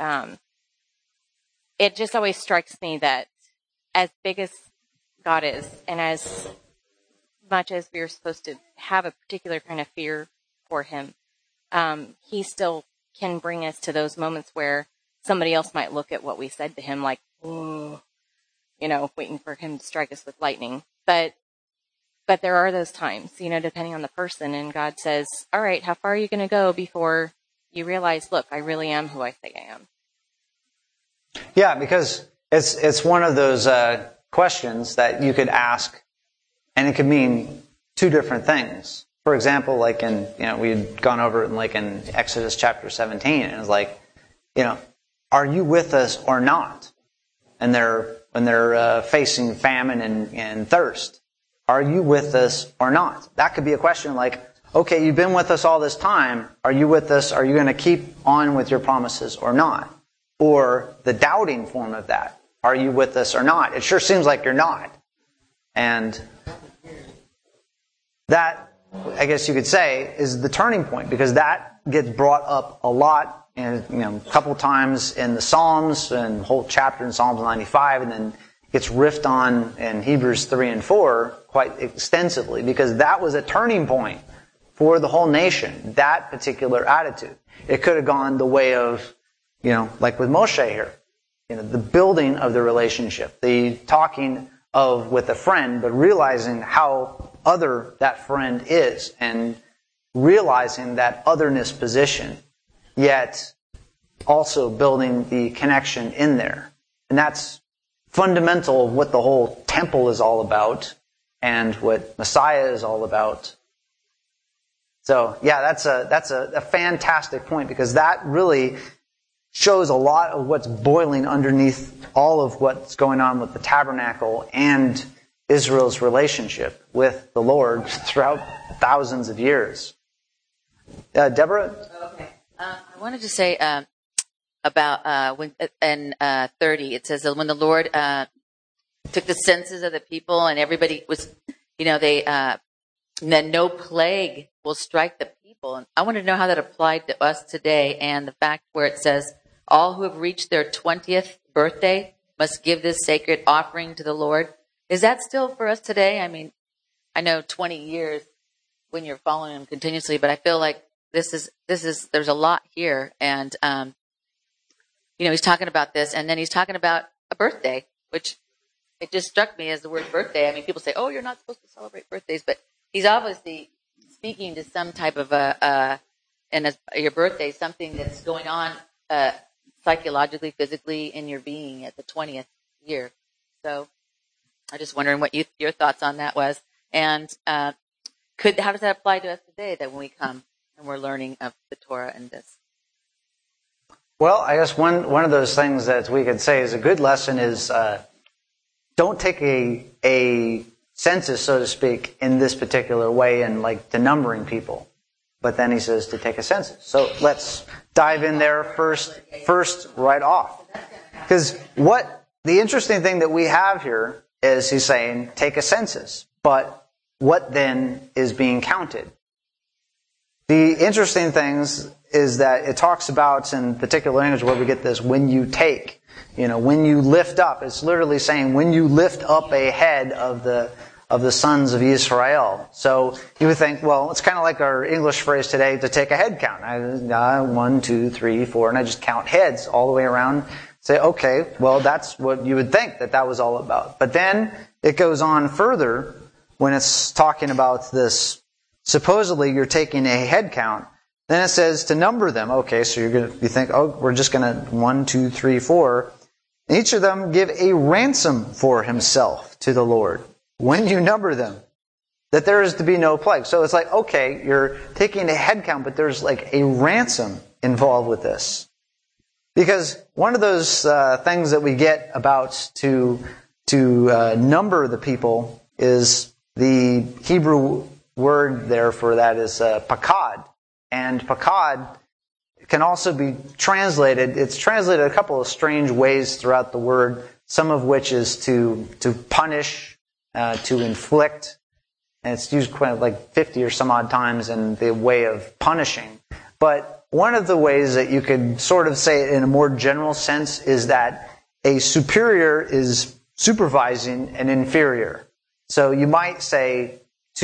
Speaker 7: it just always strikes me that as big as God is, and as much as we're supposed to have a particular kind of fear for him, he still can bring us to those moments where somebody else might look at what we said to him like, ooh, waiting for him to strike us with lightning. But there are those times, depending on the person, and God says, all right, how far are you going to go before you realize, look, I really am who I say I am?
Speaker 2: Yeah, because it's one of those questions that you could ask, and it could mean two different things. For example, like we had gone over it in Exodus chapter 17, and it's like, are you with us or not? And when they're facing famine and thirst, are you with us or not? That could be a question like, okay, you've been with us all this time. Are you with us? Are you going to keep on with your promises or not? Or the doubting form of that. Are you with us or not? It sure seems like you're not. And that, I guess you could say, is the turning point, because that gets brought up a lot, and a couple times in the Psalms, and whole chapter in Psalms 95, and then gets riffed on in Hebrews 3 and 4 quite extensively, because that was a turning point for the whole nation, that particular attitude. It could have gone the way of, like with Moshe here, the building of the relationship, the talking of with a friend, but realizing how other that friend is, and realizing that otherness position, yet also building the connection in there. And that's fundamental of what the whole temple is all about and what Messiah is all about. So, yeah, that's a fantastic point, because that really shows a lot of what's boiling underneath all of what's going on with the tabernacle and Israel's relationship with the Lord throughout thousands of years. Deborah?
Speaker 4: Okay. I wanted to say about when in 30, it says that when the Lord took the census of the people and everybody was, then no plague will strike the people. And I want to know how that applied to us today, and the fact where it says, all who have reached their 20th birthday must give this sacred offering to the Lord. Is that still for us today? I know 20 years when you're following him continuously, but I feel like there's a lot here. And, he's talking about this, and then he's talking about a birthday, which it just struck me as the word birthday. People say, oh, you're not supposed to celebrate birthdays, but he's obviously speaking to some type of your birthday, something that's going on psychologically, physically in your being at the 20th year. So I'm just wondering what your thoughts on that was. And how does that apply to us today, that when we come and we're learning of the Torah and this?
Speaker 2: Well, I guess one of those things that we could say is a good lesson is don't take a census, so to speak, in this particular way and like the numbering people. But then he says to take a census. So let's dive in there first right off. Because the interesting thing that we have here is he's saying take a census. But what then is being counted? The interesting things is that it talks about, in particular language where we get this, when you take, when you lift up. It's literally saying when you lift up a head of the sons of Israel. So you would think, well, it's kind of like our English phrase today to take a head count. 1, 2, 3, 4, and I just count heads all the way around. Say, okay, well, that's what you would think that was all about. But then it goes on further when it's talking about this. Supposedly you're taking a head count. Then it says to number them. Okay, so you think, we're just going to 1, 2, 3, 4. And each of them give a ransom for himself to the Lord when you number them, that there is to be no plague. So it's like, okay, you're taking a head count, but there's like a ransom involved with this. Because one of those things that we get about to number the people is the Hebrew word there for that is pakad. And pakad can also be translated, it's translated a couple of strange ways throughout the word, some of which is to punish, to inflict, and it's used quite like 50 or some odd times in the way of punishing. But one of the ways that you could sort of say it in a more general sense is that a superior is supervising an inferior. So you might say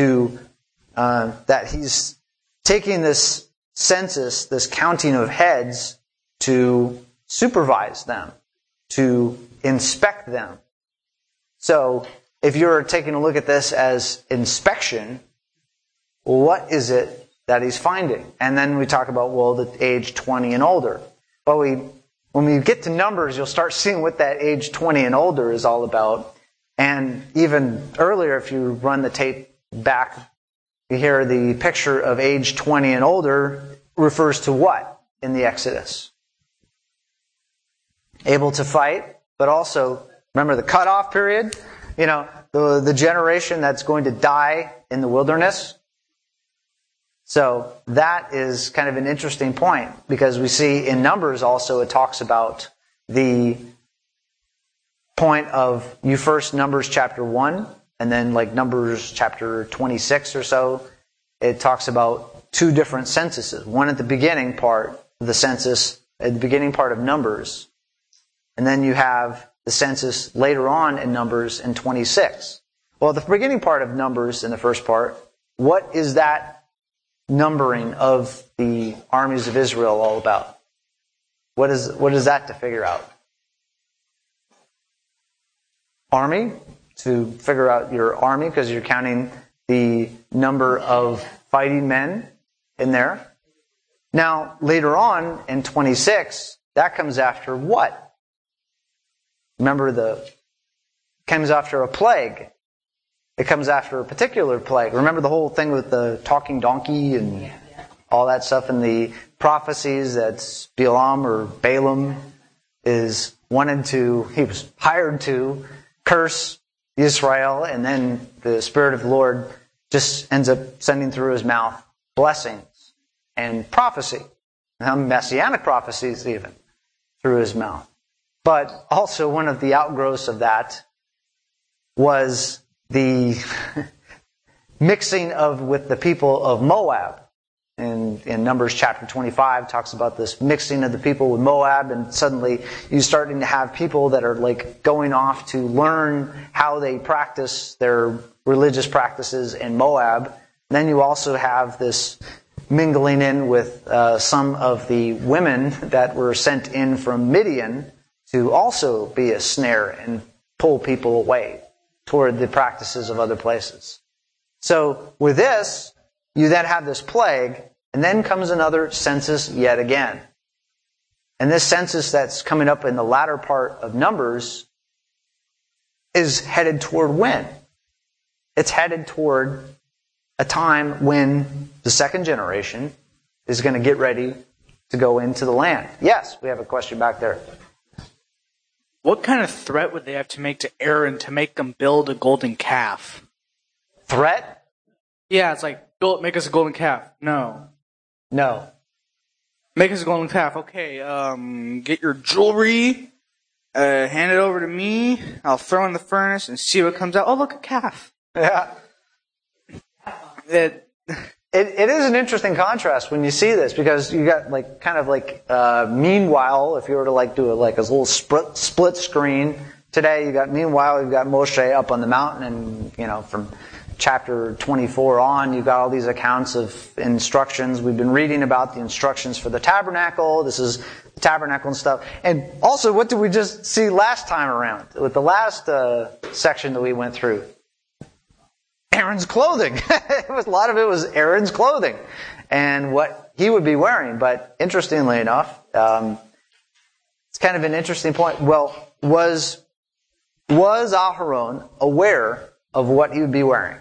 Speaker 2: that he's taking this census, this counting of heads, to supervise them, to inspect them. So if you're taking a look at this as inspection, what is it that he's finding? And then we talk about, the age 20 and older. But when we get to numbers, you'll start seeing what that age 20 and older is all about. And even earlier, if you run the tape back, you hear the picture of age 20 and older refers to what in the Exodus? Able to fight, but also, remember the cutoff period? The generation that's going to die in the wilderness. So that is kind of an interesting point, because we see in Numbers also it talks about the point of you first Numbers chapter 1, and then like Numbers chapter 26 or so, it talks about two different censuses. One at the beginning part of the census, at the beginning part of Numbers, and then you have the census later on in Numbers in 26. Well, the beginning part of Numbers in the first part, what is that numbering of the armies of Israel all about? What is that to figure out? Army, to figure out your army, because you're counting the number of fighting men in there. Now, later on in 26, that comes after what? Remember, comes after a plague. It comes after a particular plague. Remember the whole thing with the talking donkey and all that stuff in the prophecies that Balaam or Balaam he was hired to curse Israel, and then the Spirit of the Lord just ends up sending through his mouth blessings and prophecy, messianic prophecies even, through his mouth. But also one of the outgrowths of that was the mixing with the people of Moab. In Numbers chapter 25 talks about this mixing of the people with Moab, and suddenly you're starting to have people that are like going off to learn how they practice their religious practices in Moab. Then you also have this mingling in with some of the women that were sent in from Midian to also be a snare and pull people away toward the practices of other places. So with this, you then have this plague, and then comes another census yet again. And this census that's coming up in the latter part of Numbers is headed toward when? It's headed toward a time when the second generation is going to get ready to go into the land. Yes, we have a question back there.
Speaker 8: What kind of threat would they have to make to Aaron to make them build a golden calf?
Speaker 2: Threat?
Speaker 8: Yeah, it's like, make us a golden calf. No. Make us a golden calf. Okay, get your jewelry, hand it over to me. I'll throw in the furnace and see what comes out. Oh, look, a calf.
Speaker 2: Yeah. It is an interesting contrast when you see this, because you got meanwhile, if you were to do a little split screen today, you've got Moshe up on the mountain, and from chapter 24 on, you've got all these accounts of instructions. We've been reading about the instructions for the tabernacle. This is the tabernacle and stuff. And also, what did we just see last time around with the last section that we went through? Aaron's clothing. A lot of it was Aaron's clothing and what he would be wearing. But interestingly enough, it's kind of an interesting point. Well, was Aharon aware of what he would be wearing,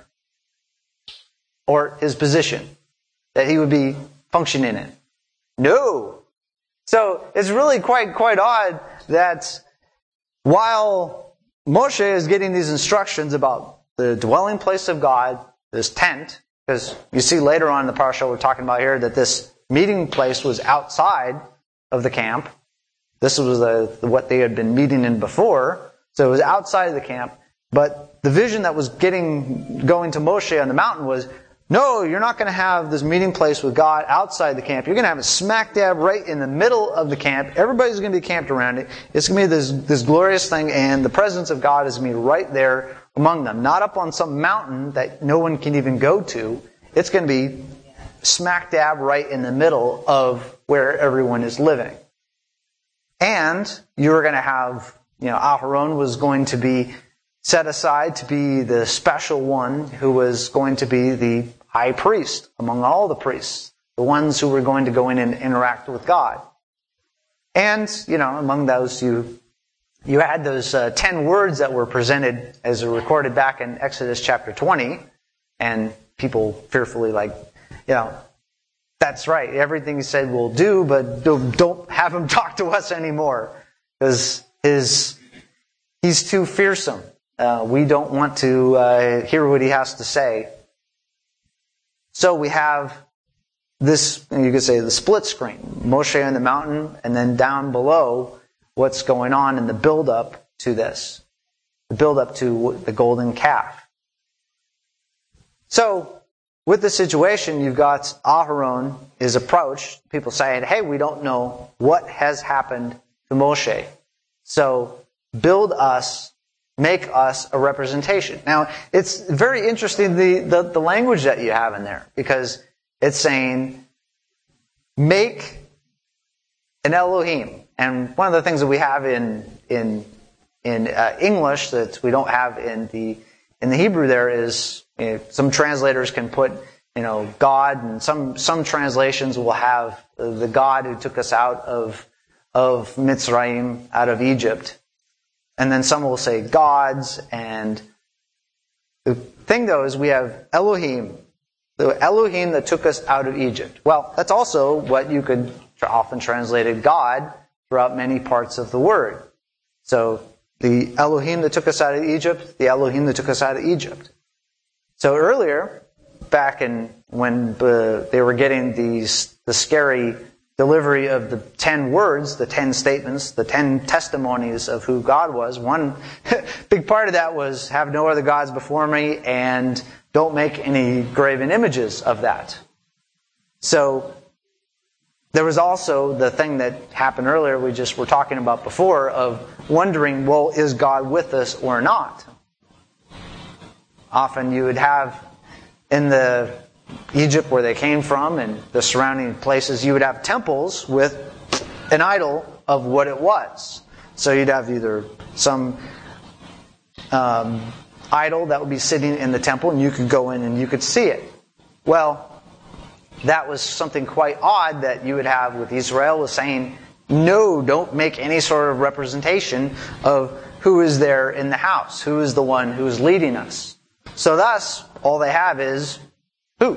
Speaker 2: or his position that he would be functioning in? No. So it's really quite odd that while Moshe is getting these instructions about the dwelling place of God, this tent, because you see later on in the parasha we're talking about here that this meeting place was outside of the camp. This was what they had been meeting in before, so it was outside of the camp. But the vision that was going to Moshe on the mountain was, no, you're not going to have this meeting place with God outside the camp. You're going to have it smack dab right in the middle of the camp. Everybody's going to be camped around it. It's going to be this glorious thing, and the presence of God is going to be right there among them. Not up on some mountain that no one can even go to. It's going to be smack dab right in the middle of where everyone is living. And you're going to have, Aharon was going to be set aside to be the special one who was going to be the high priest among all the priests, the ones who were going to go in and interact with God. And, among those, you had those 10 words that were presented as recorded back in Exodus chapter 20, and people fearfully that's right, everything he said we'll do, but don't have him talk to us anymore, because he's too fearsome. We don't want to hear what he has to say. So we have this, you could say, the split screen. Moshe on the mountain, and then down below, what's going on in the build-up to this. The build-up to the golden calf. So, with the situation, you've got Aharon is approached. People saying, hey, we don't know what has happened to Moshe. So, make us a representation. Now, it's very interesting, the language that you have in there, because it's saying, make an Elohim. And one of the things that we have in English that we don't have in the Hebrew there is, some translators can put, God, and some translations will have the God who took us out of Mitzrayim, out of Egypt. And then some will say gods, and the thing though is we have Elohim, the Elohim that took us out of Egypt. Well, that's also what you could often translate it God throughout many parts of the word. So the Elohim that took us out of Egypt, the Elohim that took us out of Egypt. So earlier, back when they were getting the scary delivery of the 10 words, the 10 statements, the 10 testimonies of who God was. One big part of that was have no other gods before me and don't make any graven images of that. So there was also the thing that happened earlier we just were talking about before of wondering, well, is God with us or not? Often you would have in the Egypt where they came from and the surrounding places, you would have temples with an idol of what it was. So you'd have either some idol that would be sitting in the temple and you could go in and you could see it. Well, that was something quite odd that you would have with Israel, was saying, no, don't make any sort of representation of who is there in the house, who is the one who is leading us. So thus, all they have is who?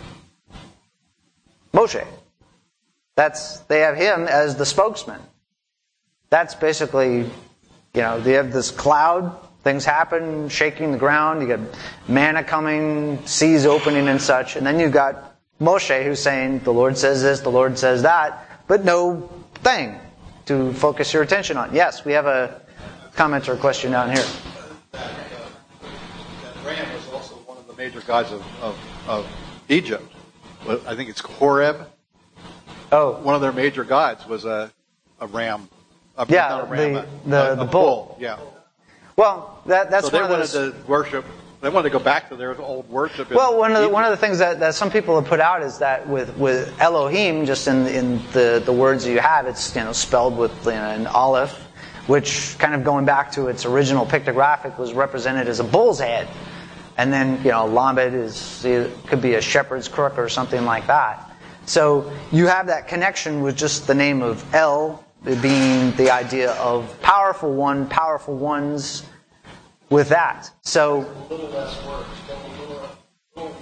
Speaker 2: Moshe. They have him as the spokesman. That's basically, they have this cloud, things happen, shaking the ground, you got manna coming, seas opening and such, and then you've got Moshe who's saying, the Lord says this, the Lord says that, but no thing to focus your attention on. Yes, we have a comment or question down here.
Speaker 3: That ram was also one of the major gods of Egypt. I think it's Horeb.
Speaker 2: Oh.
Speaker 3: One of their major gods was a ram.
Speaker 2: The bull.
Speaker 3: Yeah.
Speaker 2: Well, that's
Speaker 3: so
Speaker 2: one of those.
Speaker 3: They wanted to worship. They wanted to go back to their old worship.
Speaker 2: Well, one of the things that some people have put out is that with Elohim, just in the words you have, it's spelled with an aleph, which kind of going back to its original pictographic was represented as a bull's head, and then Lamed could be a shepherd's crook or something like that. So you have that connection with just the name of El being the idea of powerful one, powerful ones with that. So
Speaker 9: a little less words, a little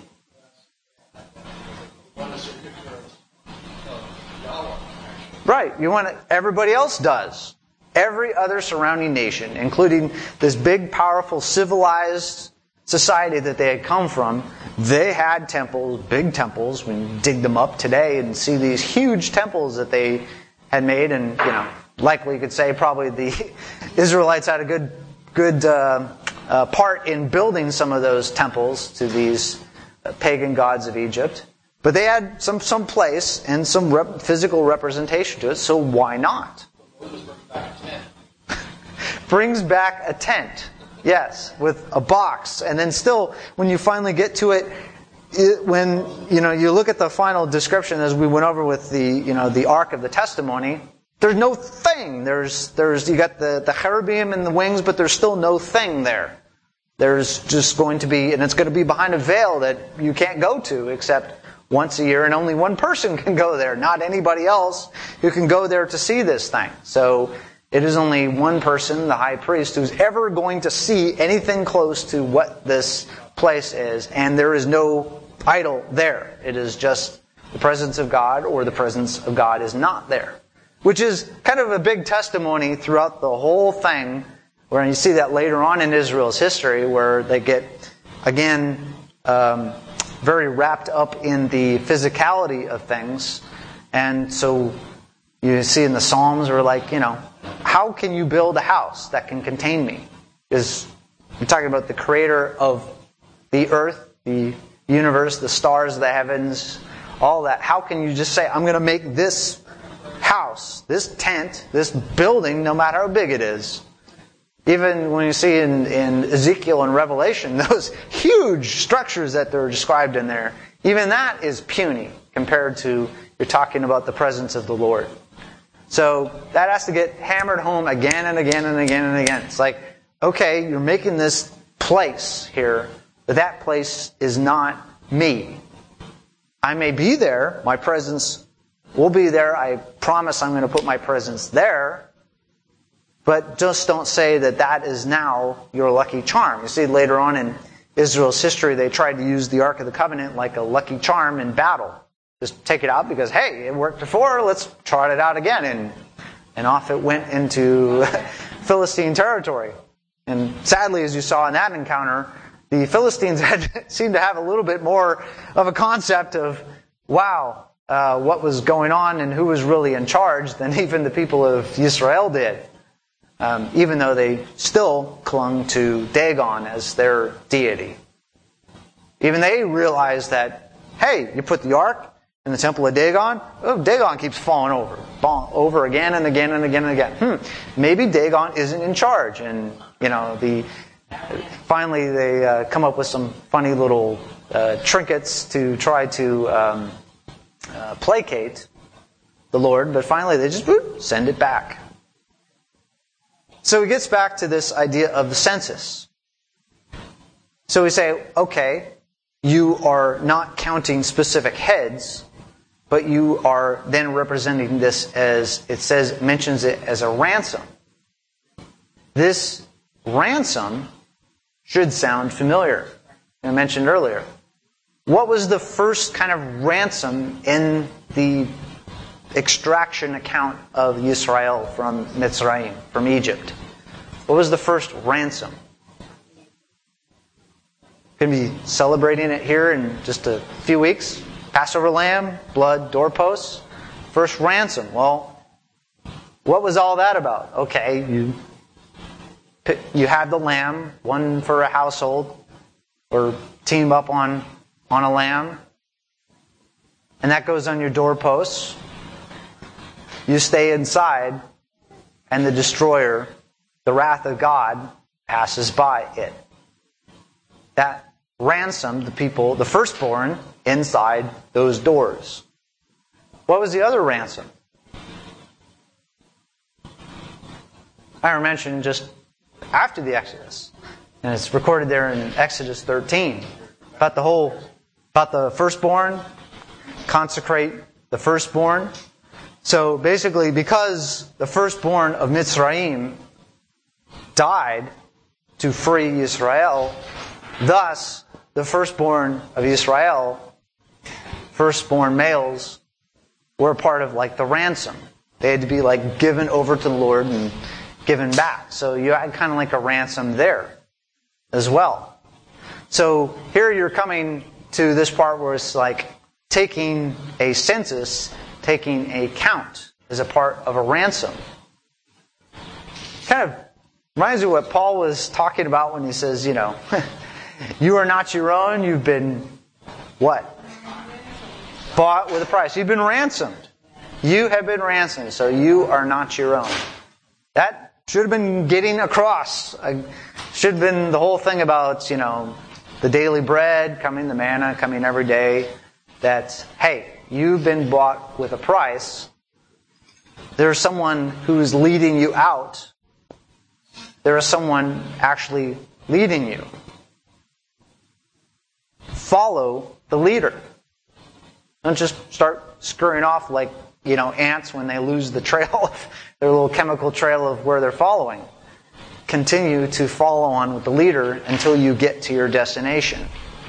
Speaker 9: less.
Speaker 2: Right, you want everybody else does. Every other surrounding nation, including this big, powerful, civilized society that they had come from, they had temples, big temples. We dig them up today and see these huge temples that they had made, and likely you could say probably the Israelites had a good part in building some of those temples to these pagan gods of Egypt. But they had some place and some physical representation to it, so why not? Brings back a tent. Yes, with a box. And then still, when you finally get to it, when you look at the final description as we went over with the Ark of the Testimony, there's no thing. You got the cherubim and the wings, but there's still no thing there. There's just going to be, and it's going to be behind a veil that you can't go to except once a year, and only one person can go there, not anybody else who can go there to see this thing. So it is only one person, the high priest, who's ever going to see anything close to what this place is, and there is no idol there. It is just the presence of God, or the presence of God is not there. Which is kind of a big testimony throughout the whole thing, where you see that later on in Israel's history, where they get, again, very wrapped up in the physicality of things. And so you see in the Psalms, where how can you build a house that can contain me? Because you're talking about the creator of the earth, the universe, the stars, the heavens, all that. How can you just say, I'm going to make this house, this tent, this building, no matter how big it is? Even when you see in Ezekiel and Revelation, those huge structures that they're described in there, even that is puny compared to, you're talking about the presence of the Lord. So that has to get hammered home again and again and again and again. It's like, okay, you're making this place here, but that place is not me. I may be there, my presence will be there, I promise I'm going to put my presence there, but just don't say that is now your lucky charm. You see, later on in Israel's history, they tried to use the Ark of the Covenant like a lucky charm in battle. Just take it out because, hey, it worked before, let's try it out again. And off it went into Philistine territory. And sadly, as you saw in that encounter, the Philistines seemed to have a little bit more of a concept of, wow, what was going on and who was really in charge than even the people of Israel did. Even though they still clung to Dagon as their deity. Even they realized that, hey, you put the ark in the temple of Dagon, Dagon keeps falling over again and again and again and again. Maybe Dagon isn't in charge. And, finally they come up with some funny little trinkets to try to placate the Lord, but finally they just send it back. So it gets back to this idea of the census. So we say, okay, you are not counting specific heads, but you are then representing this as, mentions it as a ransom. This ransom should sound familiar. I mentioned earlier. What was the first kind of ransom in the extraction account of Israel from Mitzrayim, from Egypt? What was the first ransom? Going to be celebrating it here in just a few weeks. Passover lamb, blood, doorposts. First ransom. Well, what was all that about? Okay, you have the lamb, one for a household, or team up on a lamb, and that goes on your doorposts. You stay inside, and the destroyer, the wrath of God, passes by it. That ransomed the people, the firstborn, inside those doors. What was the other ransom? I mentioned just after the Exodus, and it's recorded there in Exodus 13, about the firstborn, consecrate the firstborn. So basically, because the firstborn of Mitzrayim died to free Israel, thus the firstborn of Israel, firstborn males, were part of like the ransom. They had to be like given over to the Lord and given back. So you had kind of like a ransom there as well. So here you're coming to this part where it's like taking a census, taking a count as a part of a ransom. Kind of reminds me of what Paul was talking about when he says, you know, you are not your own, you've been what? Bought with a price. You've been ransomed. You have been ransomed, so you are not your own. That should have been getting across. Should have been the whole thing about, you know, the daily bread coming, the manna coming every day. That, hey, you've been bought with a price. There's someone who is leading you out. There is someone actually leading you. Follow the leader. Don't just start scurrying off like, you know, ants when they lose the trail, their little chemical trail of where they're following. Continue to follow on with the leader until you get to your destination.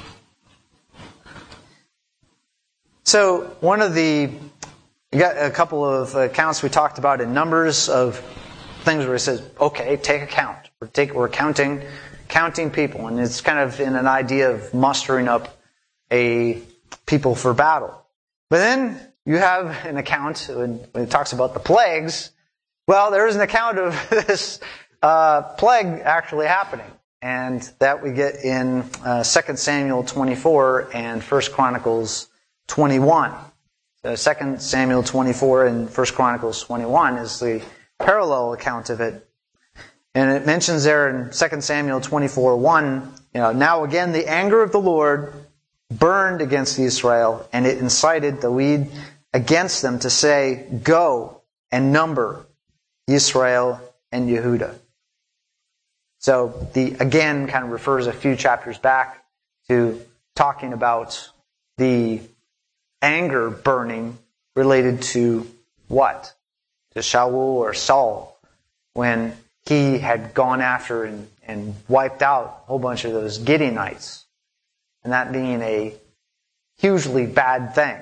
Speaker 2: So you got a couple of accounts we talked about in Numbers of things where it says, okay, take a count. We're counting people, and it's kind of in an idea of mustering up a people for battle. But then you have an account when it talks about the plagues. Well, there is an account of this plague actually happening, and that we get in 2 Samuel 24 and 1 Chronicles 21. So 2 Samuel 24 and 1 Chronicles 21 is the parallel account of it. And it mentions there in 2 Samuel 24:1, now again the anger of the Lord burned against Israel, and it incited the lead against them to say, go and number Israel and Yehudah. So the again kind of refers a few chapters back to talking about the anger burning related to what? To Shaul or Saul, when he had gone after and wiped out a whole bunch of those Gideonites. And that being a hugely bad thing.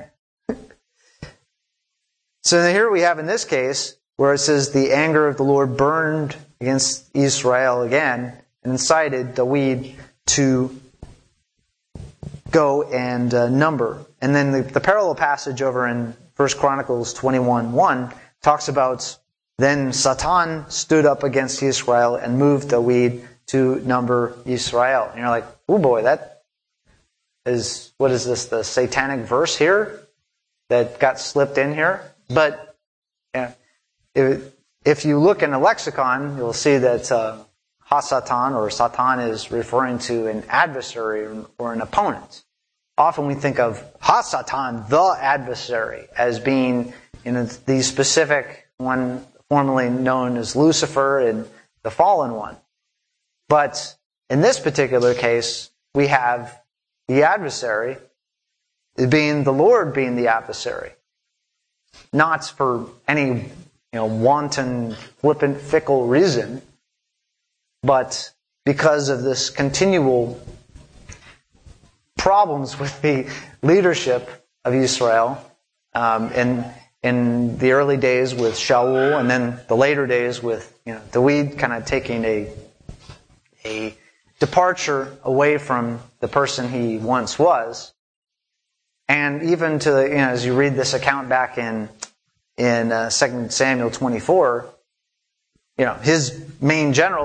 Speaker 2: So here we have in this case, where it says the anger of the Lord burned against Israel again, and incited David to go and number. And then the parallel passage over in 1 Chronicles 21:1 talks about then Satan stood up against Israel and moved David to number Israel. And you're like, oh boy, that is, what is this, the satanic verse here that got slipped in here? But if you look in a lexicon, you'll see that Ha-Satan or Satan is referring to an adversary or an opponent. Often we think of Ha-Satan, the adversary, as being the specific one formerly known as Lucifer and the fallen one. But in this particular case, we have the adversary being the Lord being the adversary. not for any wanton, flippant, fickle reason, but because of this continual problems with the leadership of Israel in the early days with Shaul, and then the later days with David kind of taking a departure away from the person he once was. And even to as you read this account back in 2 Samuel 24, his main general,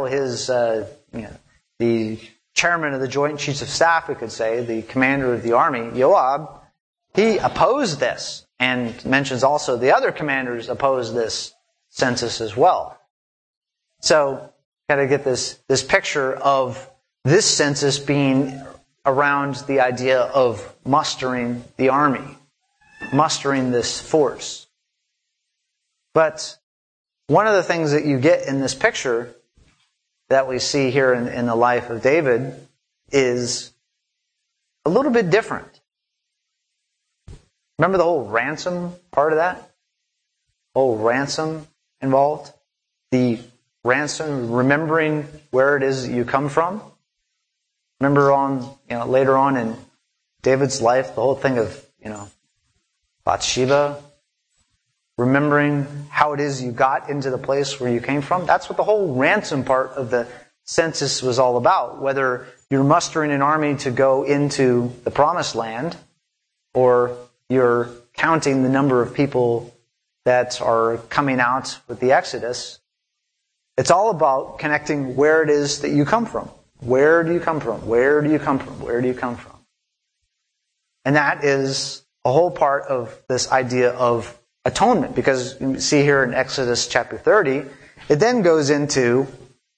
Speaker 2: the chairman of the Joint Chiefs of Staff, we could say, the commander of the army, Joab, he opposed this, and mentions also the other commanders opposed this census as well. So, got to get this picture of this census being around the idea of mustering the army, mustering this force. But one of the things that you get in this picture that we see here in the life of David is a little bit different. Remember the whole ransom part of that? Whole ransom involved? The ransom, remembering where it is that you come from. Remember later on in David's life, the whole thing of, Bathsheba, remembering how it is you got into the place where you came from. That's what the whole ransom part of the census was all about. Whether you're mustering an army to go into the promised land, or you're counting the number of people that are coming out with the Exodus, it's all about connecting where it is that you come from. Where do you come from? Where do you come from? Where do you come from? And that is a whole part of this idea of atonement, because you see here in Exodus chapter 30, it then goes into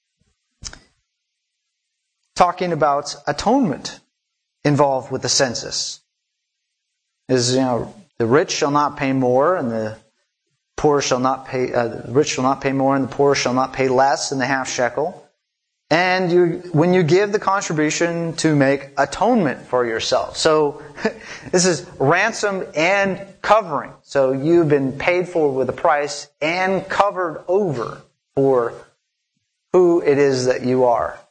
Speaker 2: talking about atonement involved with the census. The rich shall not pay more, and the poor shall not pay. The rich shall not pay more, and the poor shall not pay less than the half shekel. And when you give the contribution to make atonement for yourself. So this is ransom and covering. So you've been paid for with a price and covered over for who it is that you are.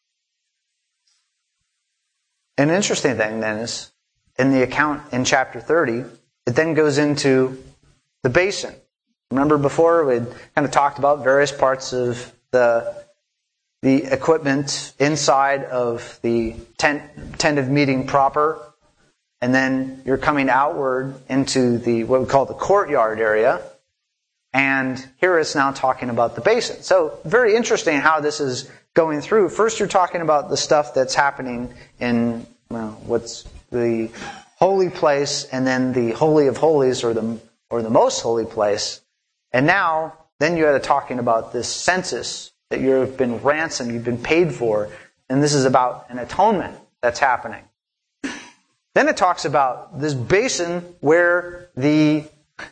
Speaker 2: An interesting thing then is, in the account in chapter 30, it then goes into the basin. Remember before we kind of talked about various parts of the equipment inside of the tent of meeting proper, and then you're coming outward into the what we call the courtyard area, and here it's now talking about the basin. So very interesting how this is going through. First you're talking about the stuff that's happening in what's the holy place, and then the Holy of Holies, or the most holy place, and now then you're talking about this census that you've been ransomed, you've been paid for, and this is about an atonement that's happening. Then it talks about this basin where the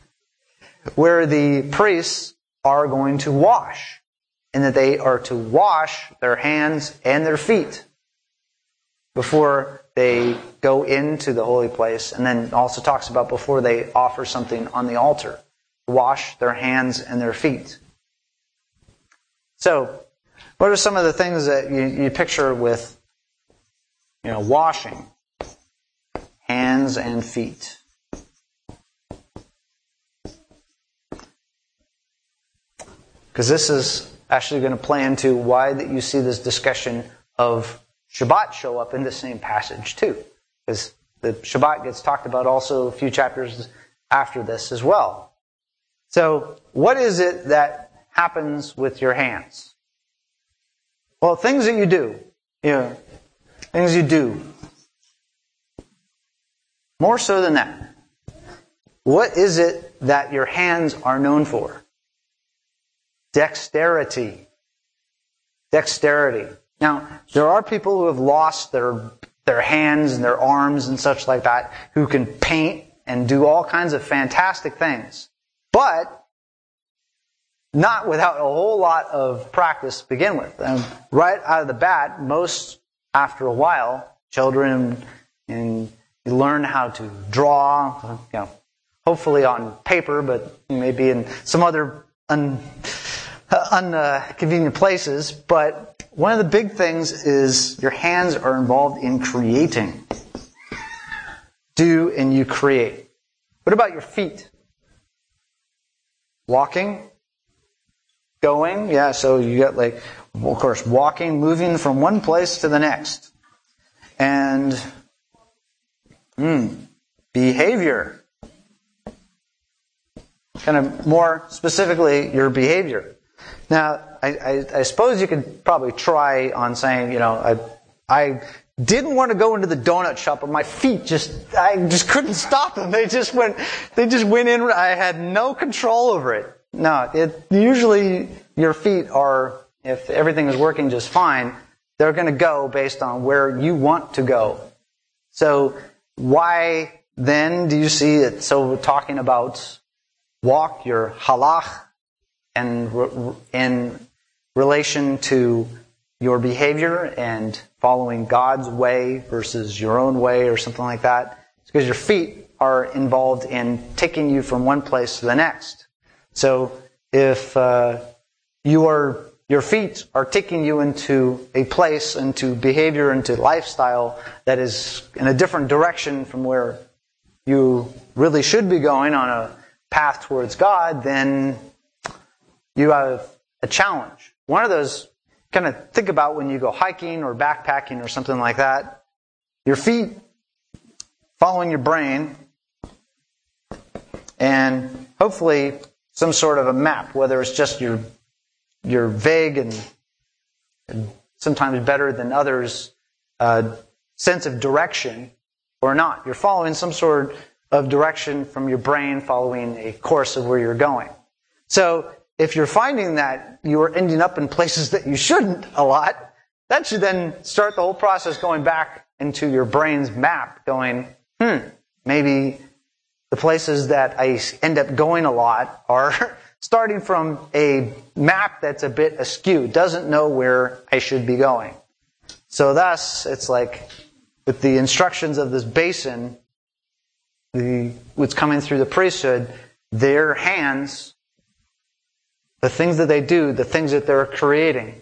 Speaker 2: priests are going to wash, and that they are to wash their hands and their feet before they go into the holy place, and then also talks about before they offer something on the altar, wash their hands and their feet. So, what are some of the things that you picture with, washing hands and feet? Because this is actually going to play into why that you see this discussion of Shabbat show up in the same passage too. Because the Shabbat gets talked about also a few chapters after this as well. So, what is it that happens with your hands? Well, things that you do. Things you do. More so than that. What is it that your hands are known for? Dexterity. Dexterity. Now, there are people who have lost their hands and their arms and such like that, who can paint and do all kinds of fantastic things. But not without a whole lot of practice to begin with. Right out of the bat, most, after a while, children, and you learn how to draw, hopefully on paper, but maybe in some other inconvenient places. But one of the big things is your hands are involved in creating. Do and you create. What about your feet? Walking? Going? Yeah, so you got of course, walking, moving from one place to the next. And behavior. Kind of more specifically, your behavior. Now, I suppose you could probably try on saying, I didn't want to go into the donut shop, but my feet I just couldn't stop them. They just went in. I had no control over it. No, usually your feet are, if everything is working just fine, they're going to go based on where you want to go. So why then do you see it? So we're talking about walk, your halach, and in relation to your behavior and following God's way versus your own way or something like that. It's because your feet are involved in taking you from one place to the next. So if your feet are taking you into a place, into behavior, into lifestyle that is in a different direction from where you really should be going on a path towards God, then you have a challenge. One of those, kind of think about when you go hiking or backpacking or something like that. Your feet following your brain, and hopefully some sort of a map, whether it's just your vague and sometimes better than others sense of direction or not. You're following some sort of direction from your brain, following a course of where you're going. So if you're finding that you are ending up in places that you shouldn't a lot, that should then start the whole process going back into your brain's map, going, maybe the places that I end up going a lot are starting from a map that's a bit askew, doesn't know where I should be going. So thus, it's like with the instructions of this basin, what's coming through the priesthood, their hands, the things that they do, the things that they're creating,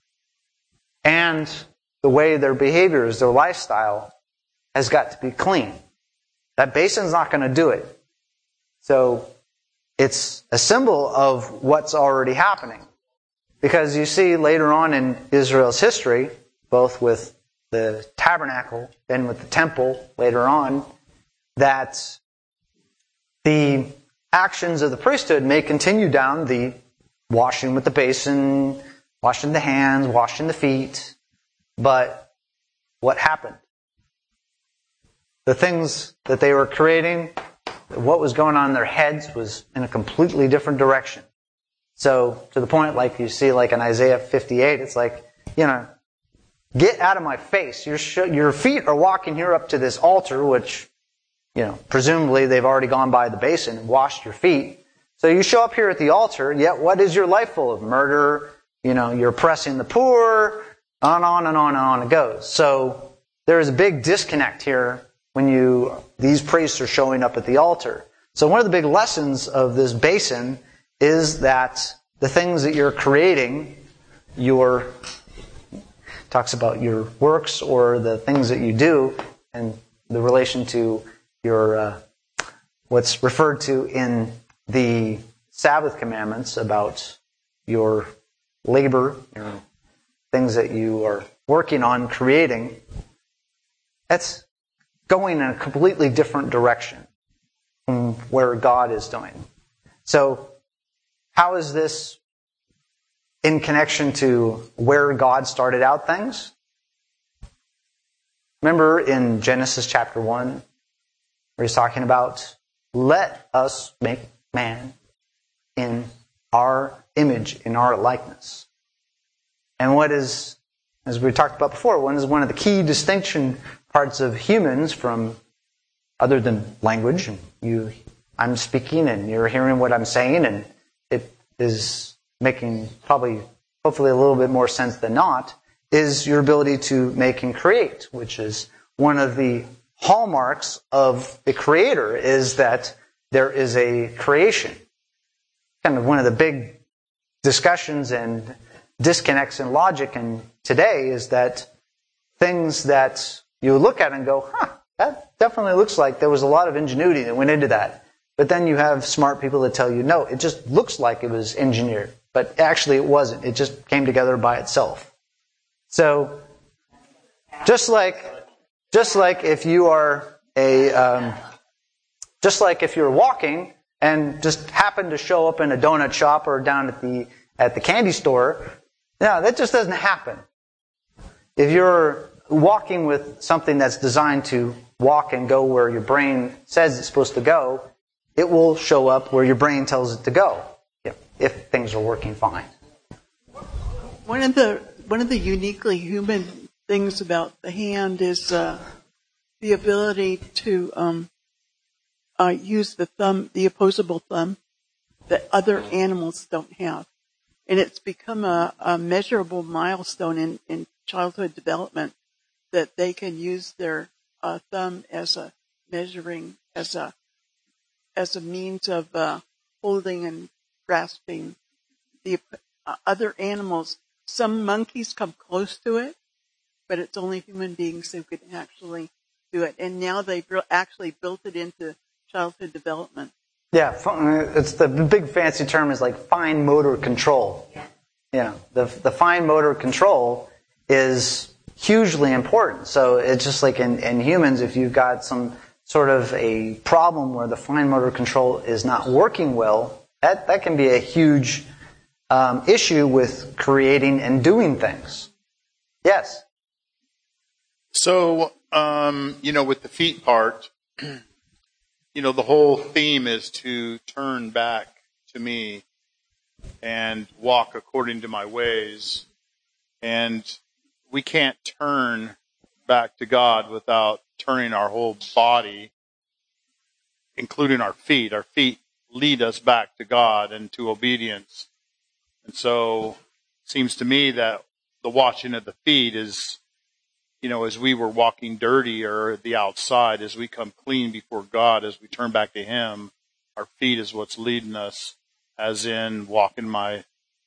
Speaker 2: and the way their behavior is, their lifestyle, has got to be clean. That basin's not going to do it. So it's a symbol of what's already happening. Because you see later on in Israel's history, both with the tabernacle, then with the temple later on, that the actions of the priesthood may continue down the washing with the basin, washing the hands, washing the feet. But what happened? The things that they were creating, what was going on in their heads was in a completely different direction. So, to the point, like you see like in Isaiah 58, it's like, get out of my face. Your feet are walking here up to this altar, which, presumably they've already gone by the basin and washed your feet. So you show up here at the altar, yet what is your life full of? Murder, you're oppressing the poor, on and on and on it goes. So there is a big disconnect here when these priests are showing up at the altar. So one of the big lessons of this basin is that the things that you're creating, talks about your works or the things that you do, and the relation to your what's referred to in the Sabbath commandments about your labor, your things that you are working on creating. That's going in a completely different direction from where God is doing. So, how is this in connection to where God started out things? Remember in Genesis chapter 1, where he's talking about, let us make man in our image, in our likeness. And what is, as we talked about before, one of the key distinction parts of humans from other than language, and I'm speaking and you're hearing what I'm saying, and it is making hopefully a little bit more sense than not, is your ability to make and create, which is one of the hallmarks of the Creator, is that there is a creation. Kind of one of the big discussions and disconnects in logic and today is that things that you look at and go, that definitely looks like there was a lot of ingenuity that went into that. But then you have smart people that tell you, no, it just looks like it was engineered. But actually it wasn't. It just came together by itself. So, just like if you are just like if you're walking and just happen to show up in a donut shop or down at the candy store, no, that just doesn't happen. If you're walking with something that's designed to walk and go where your brain says it's supposed to go, it will show up where your brain tells it to go, if things are working fine.
Speaker 10: One of the uniquely human things about the hand is the ability to use the thumb, the opposable thumb, that other animals don't have. And it's become a measurable milestone in childhood development that they can use their thumb as a measuring, as a means of holding and grasping the other animals. Some monkeys come close to it, but it's only human beings who can actually do it. And now they've actually built it into childhood development.
Speaker 2: Yeah, it's the big fancy term is like fine motor control. The fine motor control is hugely important. So it's just like in humans, if you've got some sort of a problem where the fine motor control is not working well, that can be a huge issue with creating and doing things. Yes?
Speaker 6: So, with the feet part, the whole theme is to turn back to me and walk according to my ways. And we can't turn back to God without turning our whole body, including our feet. Our feet lead us back to God and to obedience. And so it seems to me that the washing of the feet is, as we were walking dirty or the outside, as we come clean before God, as we turn back to Him, our feet is what's leading us, as in walking my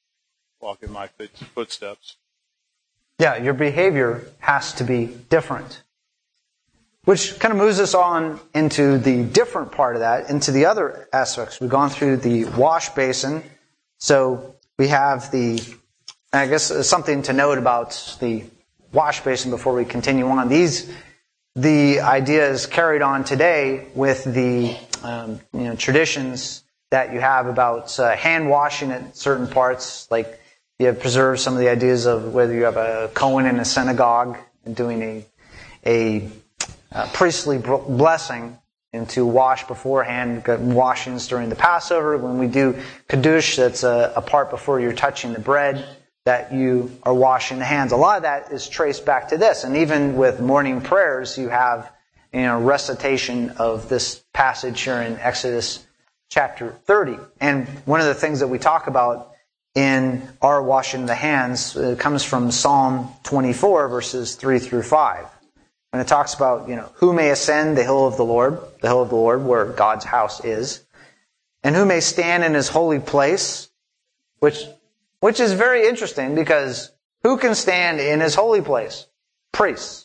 Speaker 6: footsteps.
Speaker 2: Yeah, your behavior has to be different. Which kind of moves us on into the different part of that, into the other aspects. We've gone through the wash basin. So we have something to note about the wash basin before we continue on. The idea is carried on today with the traditions that you have about hand washing at certain parts. Like you have preserved some of the ideas of whether you have a Cohen in a synagogue and doing a priestly blessing and to wash beforehand, washings during the Passover. When we do Kiddush, that's a part before you're touching the bread, that you are washing the hands. A lot of that is traced back to this. And even with morning prayers, you have recitation of this passage here in Exodus chapter 30. And one of the things that we talk about in our washing the hands comes from Psalm 24, verses 3 through 5. When it talks about, who may ascend the hill of the Lord where God's house is, and who may stand in His holy place, which is very interesting because who can stand in His holy place? Priests.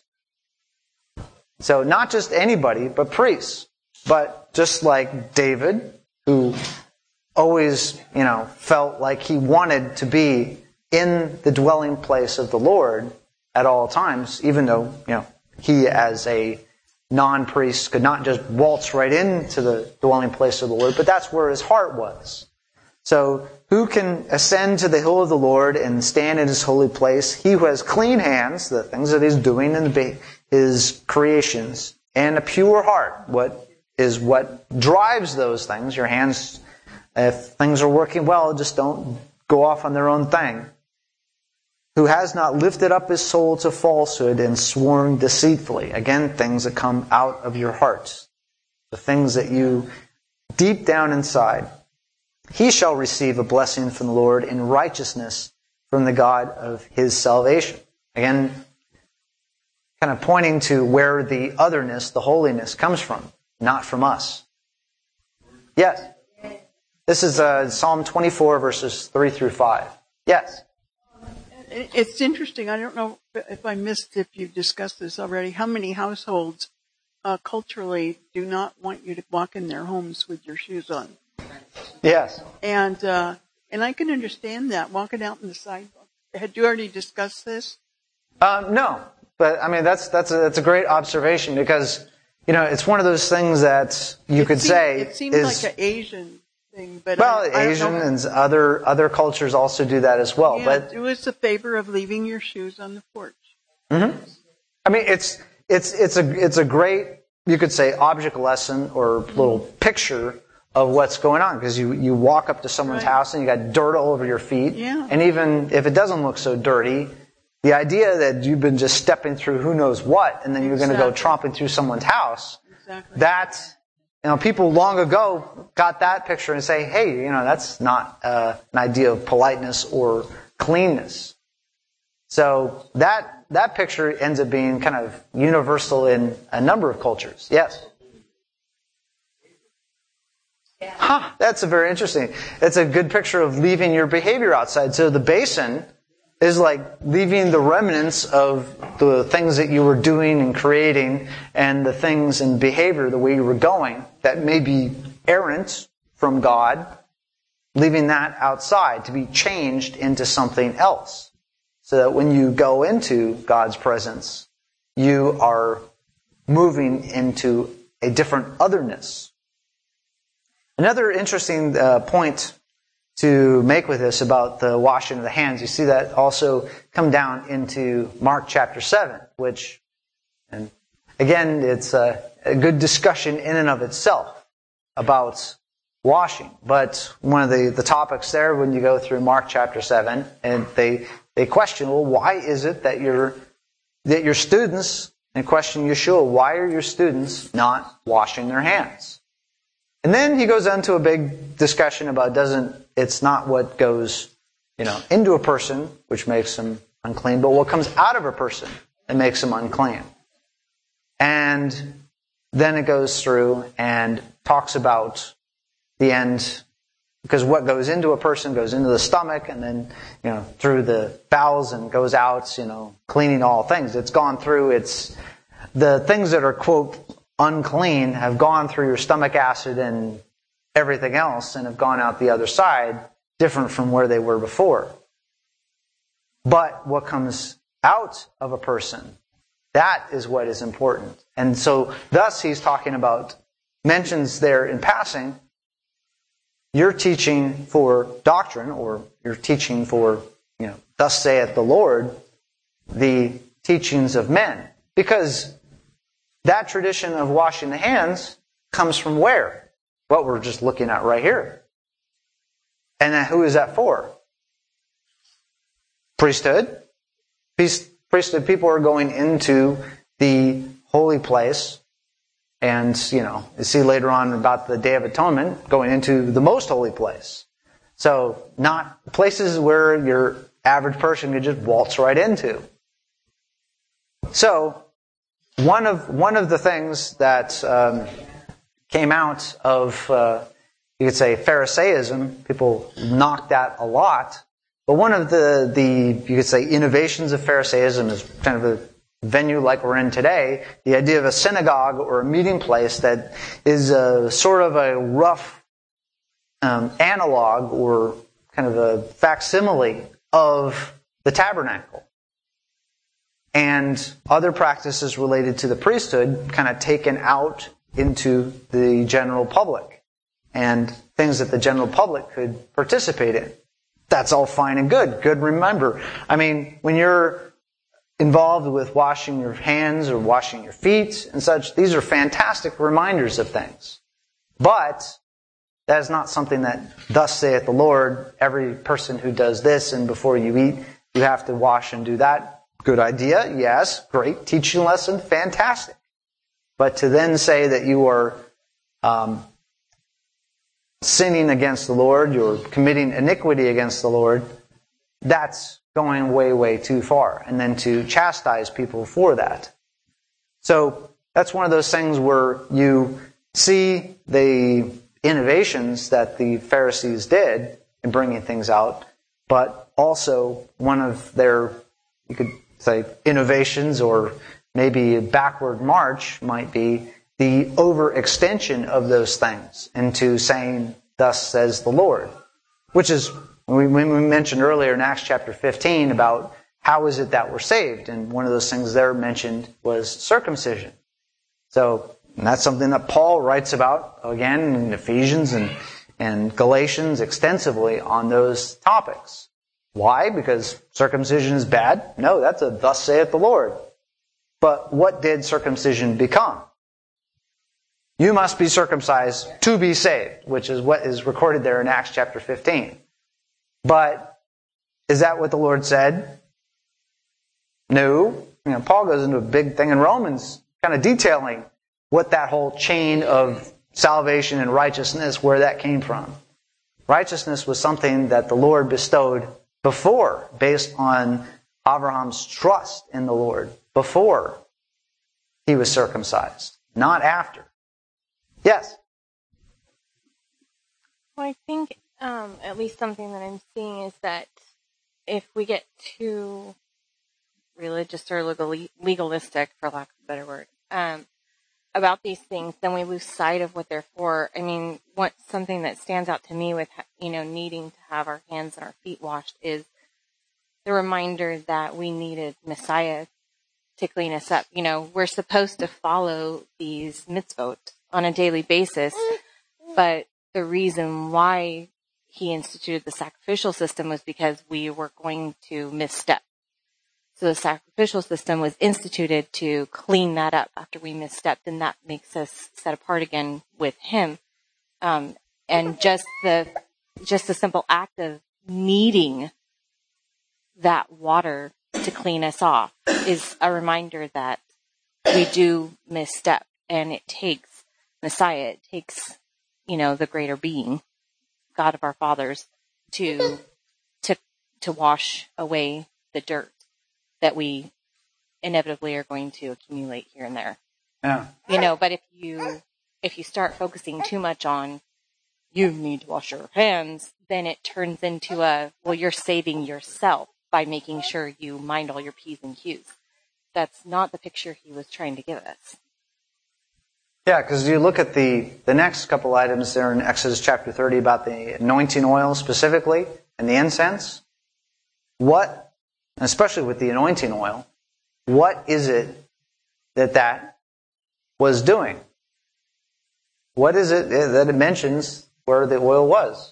Speaker 2: So not just anybody, but priests. But just like David, who always, felt like he wanted to be in the dwelling place of the Lord at all times, even though, he as a non-priest could not just waltz right into the dwelling place of the Lord, but that's where his heart was. So, who can ascend to the hill of the Lord and stand in His holy place? He who has clean hands, the things that He's doing in His creations, and a pure heart. What drives those things? Your hands, if things are working well, just don't go off on their own thing. Who has not lifted up his soul to falsehood and sworn deceitfully. Again, things that come out of your hearts. The things that you deep down inside. He shall receive a blessing from the Lord in righteousness from the God of his salvation. Again, kind of pointing to where the otherness, the holiness, comes from, not from us. Yes. This is Psalm 24, verses 3 through 5. Yes.
Speaker 10: It's interesting. I don't know if I missed if you discussed this already. How many households culturally do not want you to walk in their homes with your shoes on?
Speaker 2: Yes.
Speaker 10: And I can understand that, walking out in the sidewalk. Had you already discussed this?
Speaker 2: No, but I mean that's a great observation because it's one of those things that you could say
Speaker 10: it seems like an Asian thing, but
Speaker 2: Asian and other cultures also do that as well.
Speaker 10: Yeah,
Speaker 2: but
Speaker 10: do us a favor of leaving your shoes on the porch.
Speaker 2: Mm-hmm. I mean it's a great, you could say, object lesson or little picture of what's going on, because you walk up to someone's house and you got dirt all over your feet.
Speaker 10: Yeah.
Speaker 2: And even if it doesn't look so dirty, the idea that you've been just stepping through who knows what and then you're going to go tromping through someone's house, that, people long ago got that picture and say, hey, that's not an idea of politeness or cleanness. So that picture ends up being kind of universal in a number of cultures. Yes? That's a very interesting. It's a good picture of leaving your behavior outside. So the basin is like leaving the remnants of the things that you were doing and creating and the things and behavior, the way you were going, that may be errant from God, leaving that outside to be changed into something else. So that when you go into God's presence, you are moving into a different otherness. Another interesting point to make with this about the washing of the hands, you see that also come down into Mark chapter 7, which, and again, it's a good discussion in and of itself about washing. But one of the topics there, when you go through Mark chapter 7, and they question, well, why is it that your students, and question Yeshua, why are your students not washing their hands? And then he goes into a big discussion about it's not what goes, into a person which makes them unclean, but what comes out of a person that makes them unclean. And then it goes through and talks about the end, because what goes into a person goes into the stomach and then, through the bowels and goes out, cleaning all things. It's gone through, it's the things that are, quote, unclean have gone through your stomach acid and everything else and have gone out the other side, different from where they were before. But what comes out of a person, that is what is important. And so thus he's talking about, mentions there in passing, you're teaching for doctrine, or you're teaching for, thus saith the Lord, the teachings of men. Because that tradition of washing the hands comes from where? What we're just looking at right here. And then who is that for? Priesthood. Priesthood people are going into the holy place. And, you see later on about the Day of Atonement, going into the most holy place. So, not places where your average person could just waltz right into. So, one of the things that came out of, you could say, Pharisaism, people knocked that a lot, but one of the you could say, innovations of Pharisaism is kind of a venue like we're in today, the idea of a synagogue or a meeting place that is sort of a rough analog or kind of a facsimile of the tabernacle. And other practices related to the priesthood kind of taken out into the general public. And things that the general public could participate in. That's all fine and good. Good, remember. I mean, when you're involved with washing your hands or washing your feet and such, these are fantastic reminders of things. But that is not something that, thus saith the Lord, every person who does this and before you eat, you have to wash and do that. Good idea, yes, great teaching lesson, fantastic. But to then say that you are sinning against the Lord, you're committing iniquity against the Lord, that's going way, way too far. And then to chastise people for that. So that's one of those things where you see in innovations that the Pharisees did in bringing things out, but also one of their, you could say, innovations, or maybe a backward march might be the overextension of those things into saying, "Thus says the Lord," which is, we mentioned earlier in Acts chapter 15 about how is it that we're saved, and one of those things there mentioned was circumcision. So, and that's something that Paul writes about, again, in Ephesians and Galatians extensively on those topics. Why? Because circumcision is bad? No, that's a "thus saith the Lord." But what did circumcision become? You must be circumcised to be saved, which is what is recorded there in Acts chapter 15. But is that what the Lord said? No. Paul goes into a big thing in Romans, kind of detailing what that whole chain of salvation and righteousness, where that came from. Righteousness was something that the Lord bestowed before, based on Abraham's trust in the Lord, before he was circumcised, not after. Yes?
Speaker 7: Well, I think at least something that I'm seeing is that if we get too religious or legalistic, for lack of a better word, about these things, then we lose sight of what they're for. I mean, something that stands out to me with, needing to have our hands and our feet washed is the reminder that we needed Messiah to clean us up. We're supposed to follow these mitzvot on a daily basis, but the reason why he instituted the sacrificial system was because we were going to misstep. So the sacrificial system was instituted to clean that up after we misstepped, and that makes us set apart again with him. And just the simple act of needing that water to clean us off is a reminder that we do misstep, and it takes Messiah, it takes, the greater being, God of our fathers, to wash away the dirt that we inevitably are going to accumulate here and there.
Speaker 2: Yeah.
Speaker 7: But if you start focusing too much on you need to wash your hands, then it turns into you're saving yourself by making sure you mind all your P's and Q's. That's not the picture he was trying to give us.
Speaker 2: Yeah, because you look at the next couple items there in Exodus chapter 30 about the anointing oil specifically and the incense. What, especially with the anointing oil, what is it that was doing? What is it that it mentions where the oil was?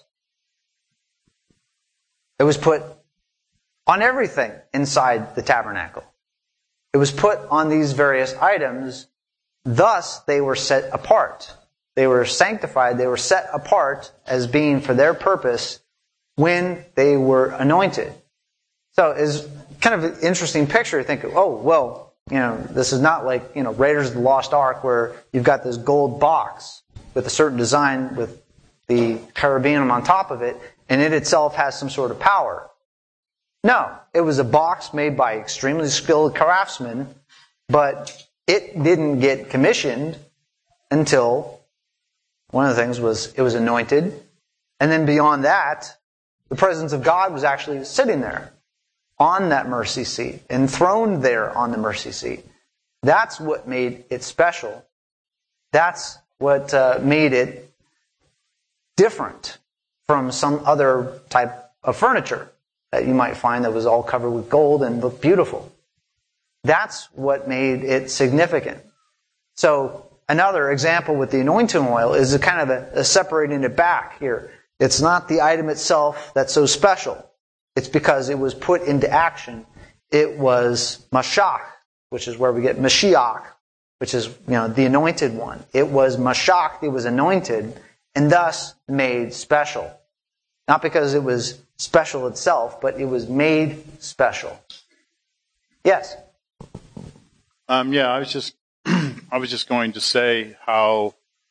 Speaker 2: It was put on everything inside the tabernacle. It was put on these various items. Thus, they were set apart. They were sanctified. They were set apart as being for their purpose when they were anointed. So it's kind of an interesting picture. You think, this is not like, Raiders of the Lost Ark where you've got this gold box with a certain design with the cherubim on top of it, and it itself has some sort of power. No, it was a box made by extremely skilled craftsmen, but it didn't get commissioned until one of the things was it was anointed. And then beyond that, the presence of God was actually sitting there on that mercy seat, enthroned there on the mercy seat. That's what made it special. That's what made it different from some other type of furniture that you might find that was all covered with gold and looked beautiful. That's what made it significant. So another example with the anointing oil is a kind of a separating it back here. It's not the item itself that's so special. It's because it was put into action. It was Mashach, which is where we get Mashiach, which is, the anointed one. It was Mashach, it was anointed, and thus made special. Not because it was special itself, but it was made special. Yes?
Speaker 6: I was just going to say how,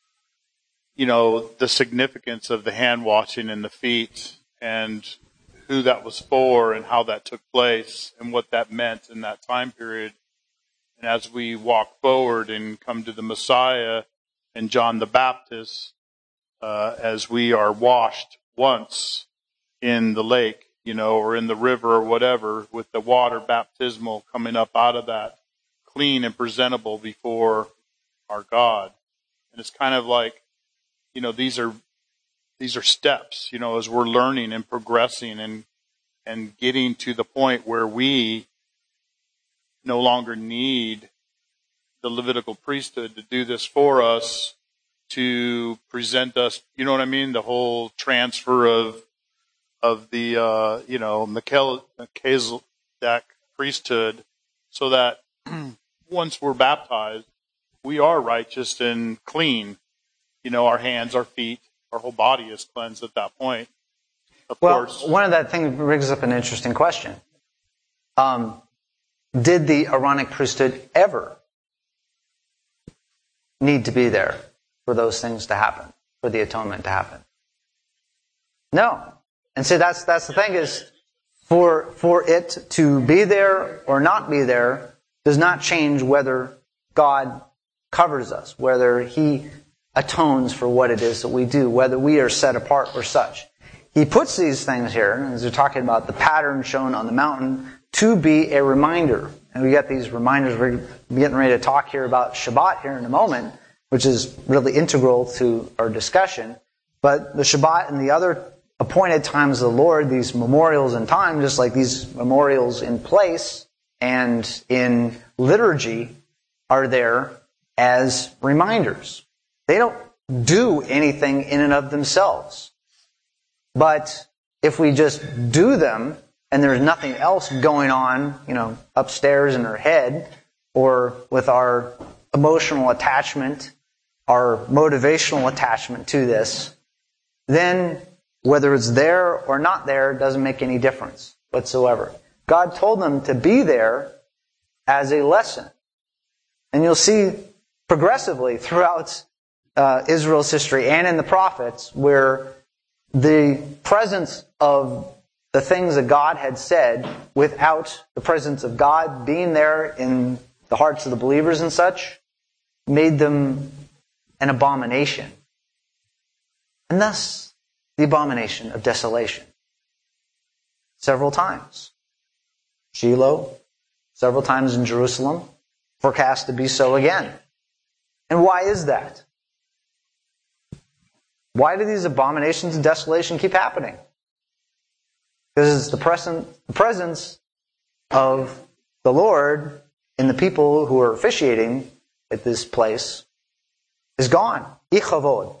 Speaker 6: the significance of the hand washing and the feet and who that was for and how that took place and what that meant in that time period. And as we walk forward and come to the Messiah and John the Baptist, as we are washed once in the lake, or in the river or whatever, with the water baptismal coming up out of that, clean and presentable before our God. And it's kind of like, these are steps, as we're learning and progressing and getting to the point where we no longer need the Levitical priesthood to do this for us, to present us, you know what I mean? The whole transfer of the, Melchizedek priesthood, so that once we're baptized, we are righteous and clean. Our hands, our feet, our whole body is cleansed at that point. Of course.
Speaker 2: One of that things brings up an interesting question. Did the Aaronic priesthood ever need to be there for those things to happen, for the atonement to happen? No. And see, that's the thing, is for it to be there or not be there does not change whether God covers us, whether He atones for what it is that we do, whether we are set apart or such. He puts these things here, as we're talking about the pattern shown on the mountain, to be a reminder. And we get these reminders. We're getting ready to talk here about Shabbat here in a moment, which is really integral to our discussion. But the Shabbat and the other appointed times of the Lord, these memorials in time, just like these memorials in place and in liturgy, are there as reminders. They don't do anything in and of themselves. But if we just do them, and there's nothing else going on, upstairs in our head, or with our emotional attachment, our motivational attachment to this, then whether it's there or not there doesn't make any difference whatsoever. God told them to be there as a lesson. And you'll see progressively throughout Israel's history and in the prophets where the presence of the things that God had said, without the presence of God being there in the hearts of the believers and such, made them an abomination. And thus, the abomination of desolation. Several times. Shiloh, several times in Jerusalem, forecast to be so again. And why is that? Why do these abominations of desolation keep happening? Because it's the presence of the Lord in the people who are officiating at this place is gone. Ichavod.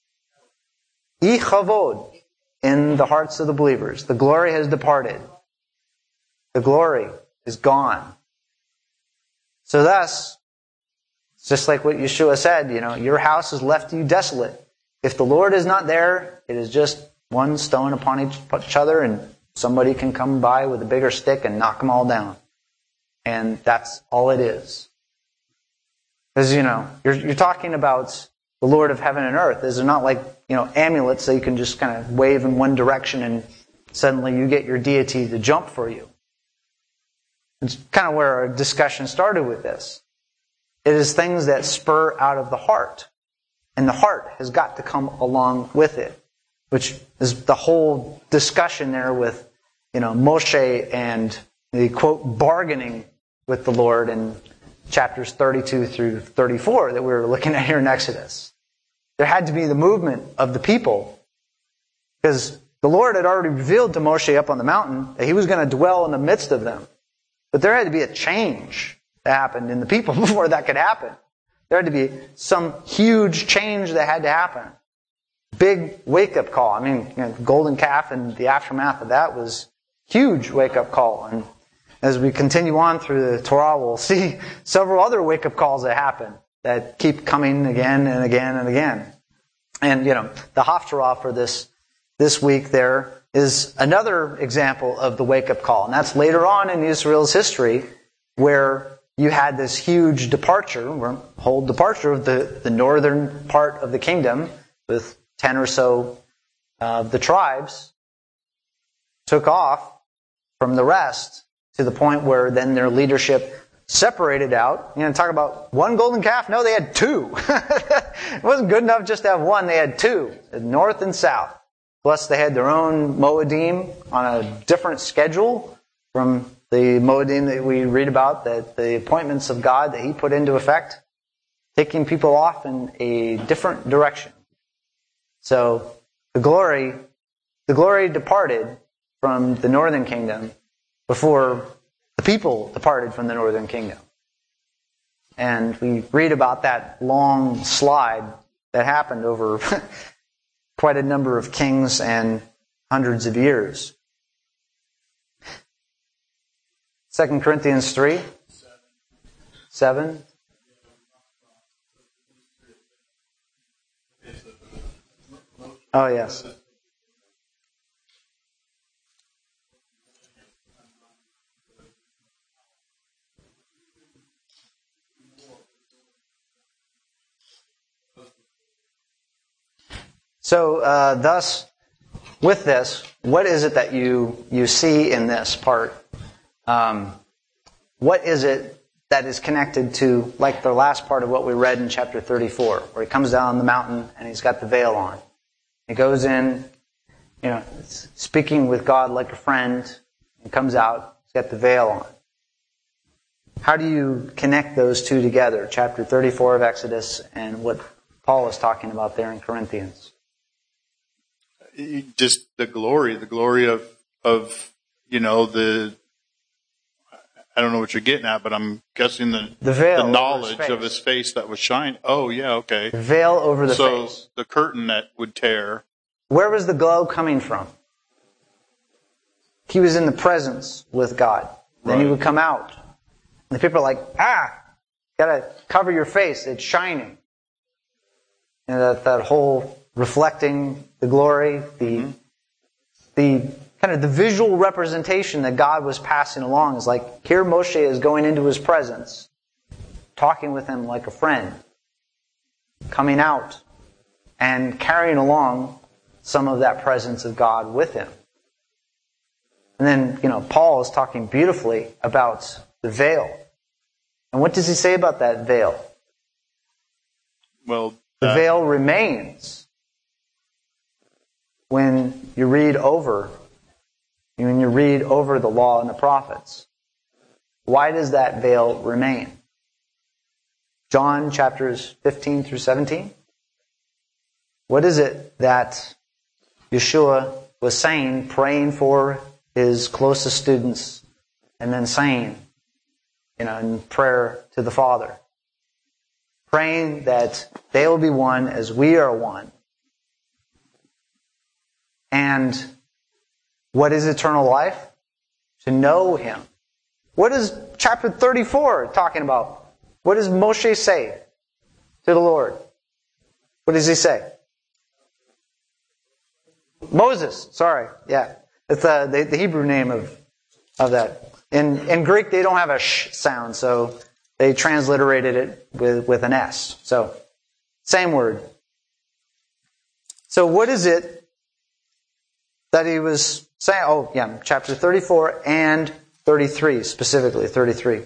Speaker 2: Ichavod in the hearts of the believers. The glory has departed. The glory is gone. So thus, it's just like what Yeshua said, your house is left you desolate. If the Lord is not there, it is just one stone upon each other, and somebody can come by with a bigger stick and knock them all down. And that's all it is. Because, you're talking about the Lord of heaven and earth. These are not like, amulets that you can just kind of wave in one direction and suddenly you get your deity to jump for you. It's kind of where our discussion started with this. It is things that spur out of the heart. And the heart has got to come along with it. Which is the whole discussion there with, Moshe and the, quote, bargaining with the Lord in chapters 32 through 34 that we were looking at here in Exodus. There had to be the movement of the people. Because the Lord had already revealed to Moshe up on the mountain that He was going to dwell in the midst of them. But there had to be a change that happened in the people before that could happen. There had to be some huge change that had to happen. Big wake-up call. The golden calf and the aftermath of that was huge wake-up call. And as we continue on through the Torah, we'll see several other wake-up calls that happen that keep coming again and again and again. And, the Haftarah for this week there is another example of the wake-up call. And that's later on in Israel's history where you had this huge departure, whole departure of the northern part of the kingdom with 10 or so of the tribes took off from the rest to the point where then their leadership separated out. Talk about one golden calf. No, they had two. It wasn't good enough just to have one. They had two, north and south. Plus, they had their own Moedim on a different schedule from the Moedim that we read about, that the appointments of God that He put into effect, taking people off in a different direction. So the glory departed from the northern kingdom before the people departed from the northern kingdom. And we read about that long slide that happened over quite a number of kings and hundreds of years. 2 Corinthians 3, 7. Oh, yes. So, thus, with this, what is it that you see in this part? What is it that is connected to, like the last part of what we read in chapter 34, where he comes down the mountain and he's got the veil on. He goes in, speaking with God like a friend, and comes out, he's got the veil on. How do you connect those two together, chapter 34 of Exodus and what Paul is talking about there in Corinthians?
Speaker 6: Just the glory of I don't know what you're getting at, but I'm guessing the
Speaker 2: veil,
Speaker 6: the knowledge of his face that was shining. Oh, yeah, okay.
Speaker 2: The veil over the face.
Speaker 6: So the curtain that would tear.
Speaker 2: Where was the glow coming from? He was in the presence with God. Then he would come out. And the people are like, gotta cover your face. It's shining. And that whole reflecting the glory, the kind of the visual representation that God was passing along is like, here Moshe is going into his presence, talking with him like a friend, coming out and carrying along some of that presence of God with him. And then, Paul is talking beautifully about the veil. And what does he say about that veil?
Speaker 6: Well,
Speaker 2: the veil remains when you read over the law and the prophets. Why does that veil remain? John chapters 15 through 17. What is it that Yeshua was saying, praying for his closest students, and then saying, in prayer to the Father? Praying that they will be one as we are one. And what is eternal life? To know Him. What is chapter 34 talking about? What does Moshe say to the Lord? What does he say? Moses, sorry. Yeah. It's the Hebrew name of that. In Greek, they don't have a sh sound, so they transliterated it with an S. So, same word. So what is it that he was saying? Oh, yeah, chapter 34 and 33, specifically 33.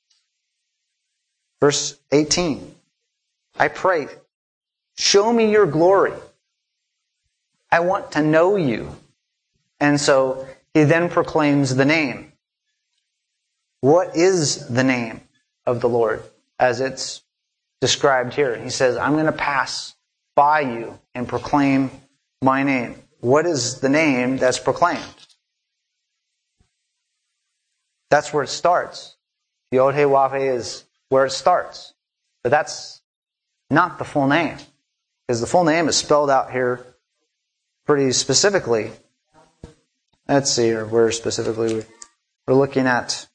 Speaker 2: Verse 18. I pray, show me your glory. I want to know you. And so he then proclaims the name. What is the name of the Lord as it's described here? He says, I'm going to pass by you and proclaim my name. What is the name that's proclaimed? That's where it starts. Yod He Wav He is where it starts. But that's not the full name. Because the full name is spelled out here pretty specifically. Let's see here, where specifically we're looking at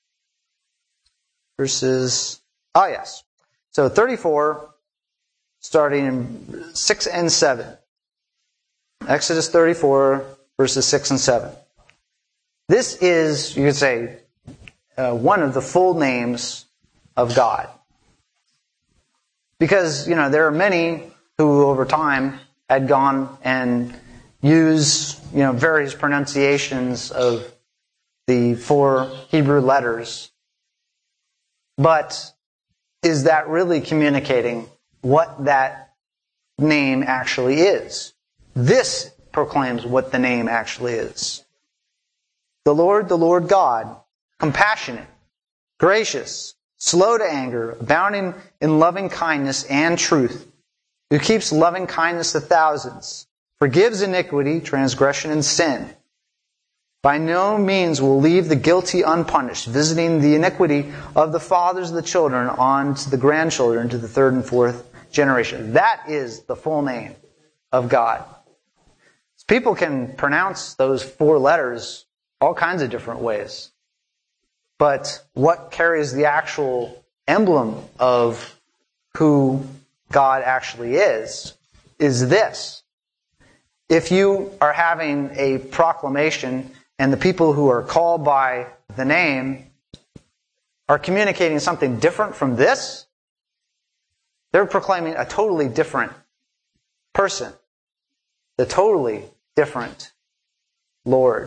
Speaker 2: verses. Oh, yes. So 34, starting in 6 and 7. Exodus 34, verses 6 and 7. This is, you could say, one of the full names of God. Because, there are many who over time had gone and used, various pronunciations of the 4 Hebrew letters But is that really communicating what that name actually is? This proclaims what the name actually is. The Lord God, compassionate, gracious, slow to anger, abounding in loving kindness and truth, who keeps loving kindness to thousands, forgives iniquity, transgression, and sin. By no means will leave the guilty unpunished, visiting the iniquity of the fathers of the children on to the grandchildren, to the third and fourth generation. That is the full name of God. People can pronounce those 4 letters all kinds of different ways. But what carries the actual emblem of who God actually is this. If you are having a proclamation and the people who are called by the name are communicating something different from this, they're proclaiming a totally different person. The totally different Lord.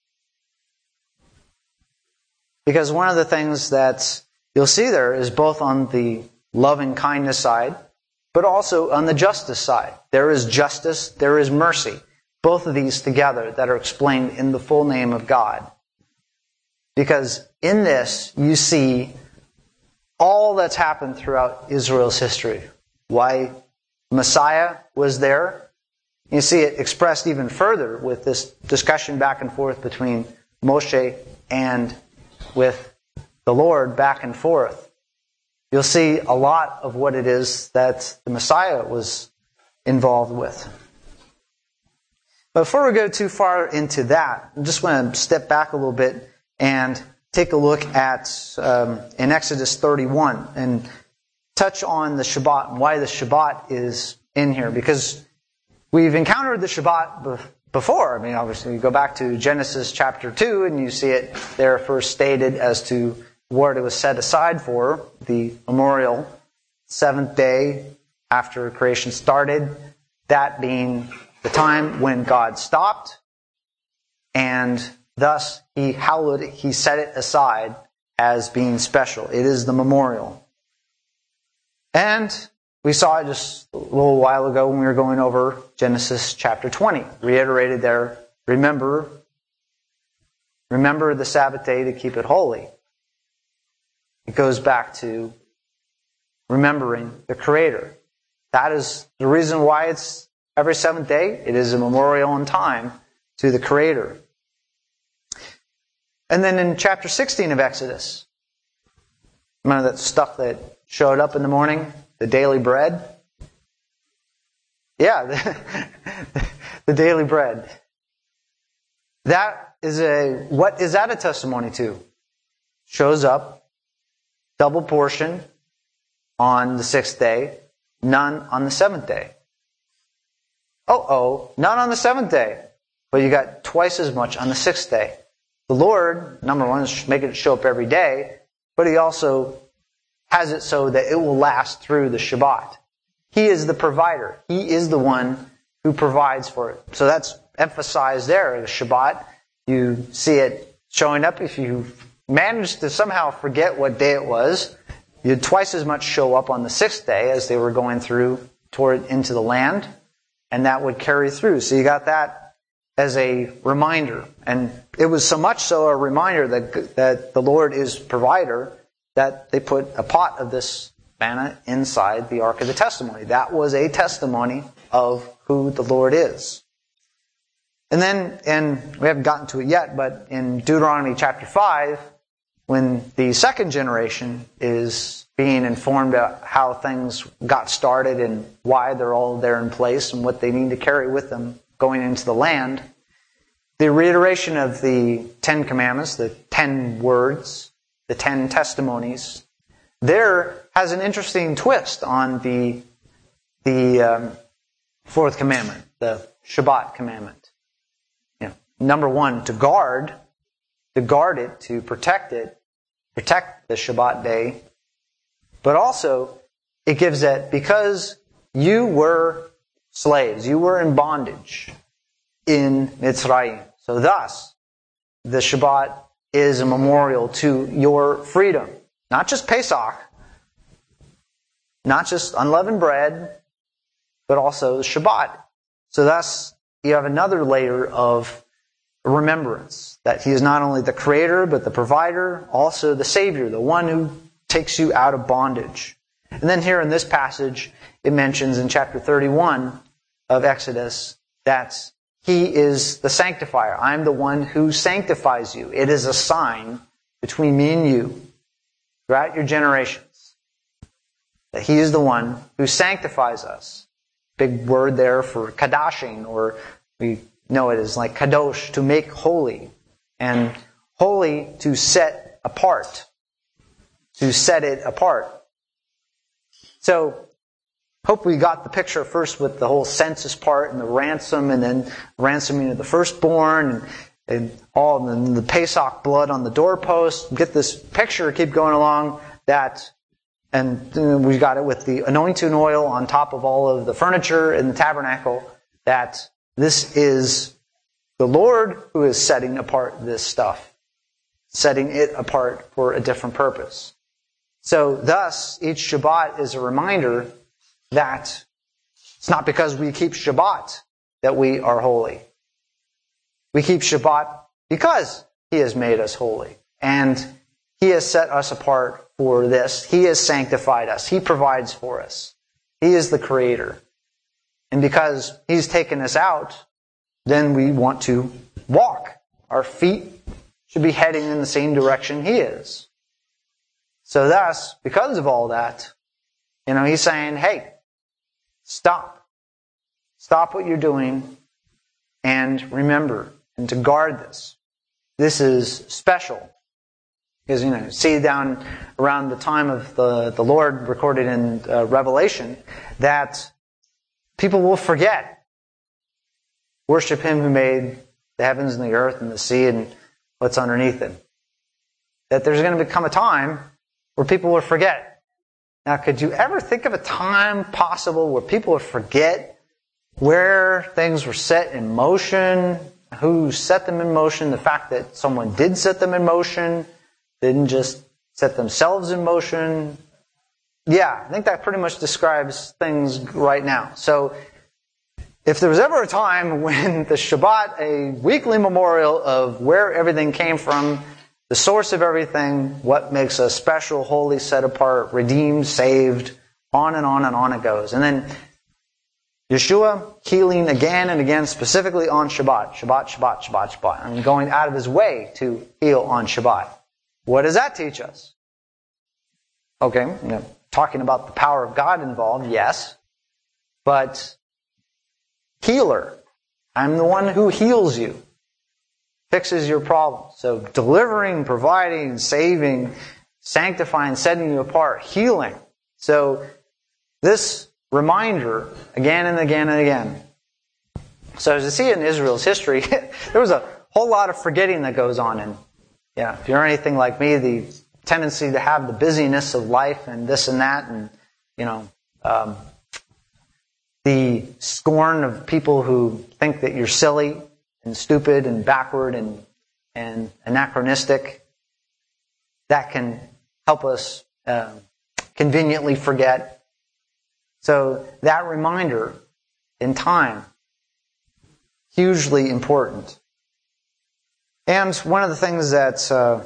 Speaker 2: Because one of the things that you'll see there is both on the loving kindness side, but also on the justice side. There is justice, there is mercy. Both of these together that are explained in the full name of God. Because in this, you see all that's happened throughout Israel's history. Why Messiah was there. You see it expressed even further with this discussion back and forth between Moshe and with the Lord back and forth. You'll see a lot of what it is that the Messiah was involved with. But before we go too far into that, I just want to step back a little bit and take a look at in Exodus 31 and touch on the Shabbat and why the Shabbat is in here. Because we've encountered the Shabbat before. I mean, obviously, you go back to Genesis chapter 2 and you see it there first stated as to what it was set aside for, the memorial, 7th day after creation started, that being the time when God stopped, and thus He hallowed it, He set it aside as being special. It is the memorial. And we saw it just a little while ago when we were going over Genesis chapter 20. Reiterated there, remember the Sabbath day to keep it holy. It goes back to remembering the Creator. That is the reason why it's every 7th day. It is a memorial in time to the Creator. And then in chapter 16 of Exodus, remember that stuff that showed up in the morning? The daily bread? Yeah, the daily bread. What is that a testimony to? Shows up, double portion on the 6th day, none on the 7th day. None on the 7th day. But you got twice as much on the 6th day. The Lord, number one, is making it show up every day, but He also has it so that it will last through the Shabbat. He is the provider. He is the one who provides for it. So that's emphasized there. The Shabbat, you see it showing up. If you manage to somehow forget what day it was, you had twice as much show up on the 6th day as they were going through into the land, and that would carry through. So you got that as a reminder. And it was so much so a reminder that the Lord is provider that they put a pot of this manna inside the Ark of the Testimony. That was a testimony of who the Lord is. And then, and we haven't gotten to it yet, but in Deuteronomy chapter 5, when the second generation is being informed about how things got started and why they're all there in place and what they need to carry with them going into the land, the reiteration of the 10 commandments, the 10 words, the 10 testimonies, there has an interesting twist on the fourth commandment, the Shabbat commandment. Number one, to guard it, to protect the Shabbat day, but also it gives that because you were slaves, you were in bondage in Mitzrayim. So thus, the Shabbat is a memorial to your freedom. Not just Pesach, not just unleavened bread, but also Shabbat. So thus, you have another layer of remembrance, that He is not only the Creator, but the Provider, also the Savior, the one who takes you out of bondage. And then here in this passage, it mentions in chapter 31 of Exodus that He is the sanctifier. I'm the one who sanctifies you. It is a sign between me and you throughout your generations that He is the one who sanctifies us. Big word there for kadashing, or we know it as like kadosh, to make holy. And holy, to set apart. To set it apart. So, hope we got the picture first with the whole census part and the ransom, and then ransoming of the firstborn, and all the Pesach blood on the doorpost. Get this picture, keep going along, and we got it with the anointing oil on top of all of the furniture in the tabernacle, that this is the Lord who is setting apart this stuff, setting it apart for a different purpose. So thus, each Shabbat is a reminder that it's not because we keep Shabbat that we are holy. We keep Shabbat because He has made us holy. And He has set us apart for this. He has sanctified us. He provides for us. He is the Creator. And because He's taken us out, then we want to walk. Our feet should be heading in the same direction He is. So thus, because of all that, He's saying, hey, stop. Stop what you're doing and remember and to guard this. This is special. Because, see down around the time of the Lord recorded in Revelation that people will forget. Worship Him who made the heavens and the earth and the sea and what's underneath it. That there's going to become a time where people will forget. Now, could you ever think of a time possible where people would forget where things were set in motion, who set them in motion, the fact that someone did set them in motion, didn't just set themselves in motion? Yeah, I think that pretty much describes things right now. So, if there was ever a time when the Shabbat, a weekly memorial of where everything came from, the source of everything, what makes us special, holy, set apart, redeemed, saved, on and on and on it goes. And then Yeshua healing again and again, specifically on Shabbat. Shabbat, Shabbat, Shabbat, Shabbat. And going out of His way to heal on Shabbat. What does that teach us? Okay, talking about the power of God involved, yes. But healer. I'm the one who heals you. Fixes your problem. So delivering, providing, saving, sanctifying, setting you apart, healing. So this reminder again and again and again. So as you see in Israel's history, there was a whole lot of forgetting that goes on. And if you're anything like me, the tendency to have the busyness of life and this and that, and the scorn of people who think that you're silly and stupid and backward and anachronistic, that can help us conveniently forget. So that reminder in time, hugely important. And one of the things that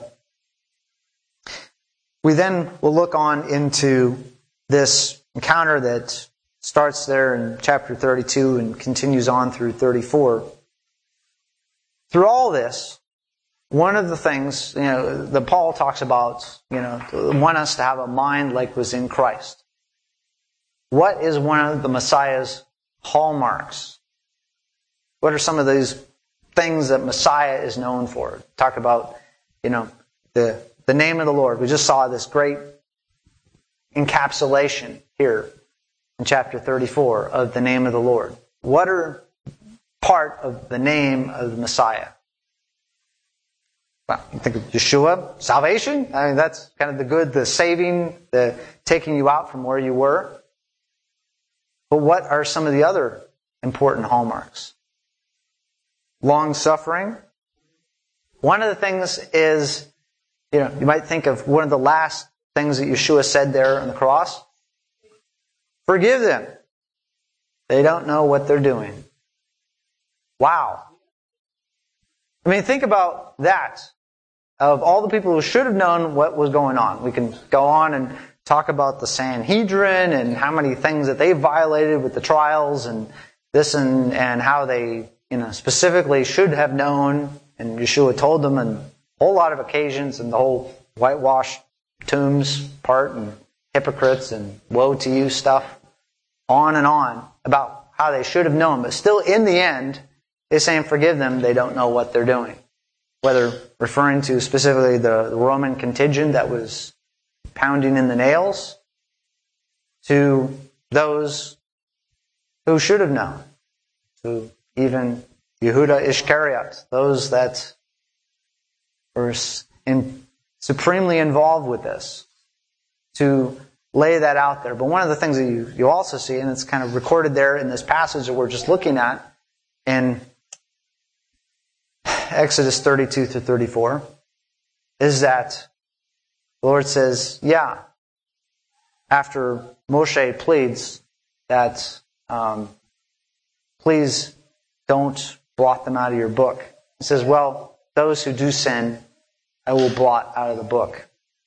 Speaker 2: we then will look on into this encounter that starts there in chapter 32 and continues on through 34. Through all this, one of the things, that Paul talks about, want us to have a mind like was in Christ. What is one of the Messiah's hallmarks? What are some of these things that Messiah is known for? Talk about, the name of the Lord. We just saw this great encapsulation here in chapter 34 of the name of the Lord. What are part of the name of the Messiah? Well, you think of Yeshua, salvation. I mean, that's kind of the good, the saving, the taking you out from where you were. But what are some of the other important hallmarks? Long-suffering. One of the things is, you might think of one of the last things that Yeshua said there on the cross? Forgive them. They don't know what they're doing. Wow. I mean, think about that. Of all the people who should have known what was going on. We can go on and talk about the Sanhedrin and how many things that they violated with the trials and this and how they, specifically should have known. And Yeshua told them on a whole lot of occasions, and the whole whitewashed tombs part and hypocrites and woe to you stuff, on and on about how they should have known. But still, in the end, they're saying, forgive them, they don't know what they're doing. Whether referring to specifically the Roman contingent that was pounding in the nails, to those who should have known, to even Yehuda Ishkariot, those that were supremely involved with this, to lay that out there. But one of the things that you also see, and it's kind of recorded there in this passage that we're just looking at, in Exodus 32 through 34, is that the Lord says, after Moshe pleads that please don't blot them out of your book. He says, well, those who do sin, I will blot out of the book.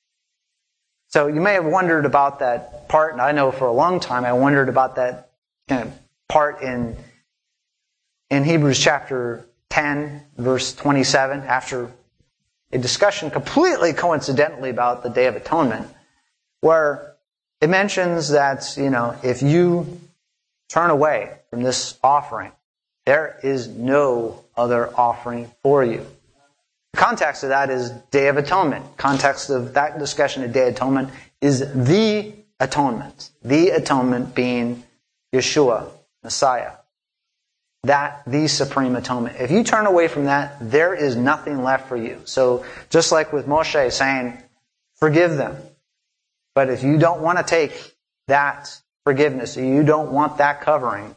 Speaker 2: So you may have wondered about that part, and I know for a long time I wondered about that kind of part in Hebrews chapter 10, verse 27, after a discussion completely coincidentally about the Day of Atonement, where it mentions that, if you turn away from this offering, there is no other offering for you. The context of that is Day of Atonement. Context of that discussion of Day of Atonement is the atonement. The atonement being Yeshua, Messiah. That, the supreme atonement. If you turn away from that, there is nothing left for you. So, just like with Moshe saying, forgive them. But if you don't want to take that forgiveness, or you don't want that covering,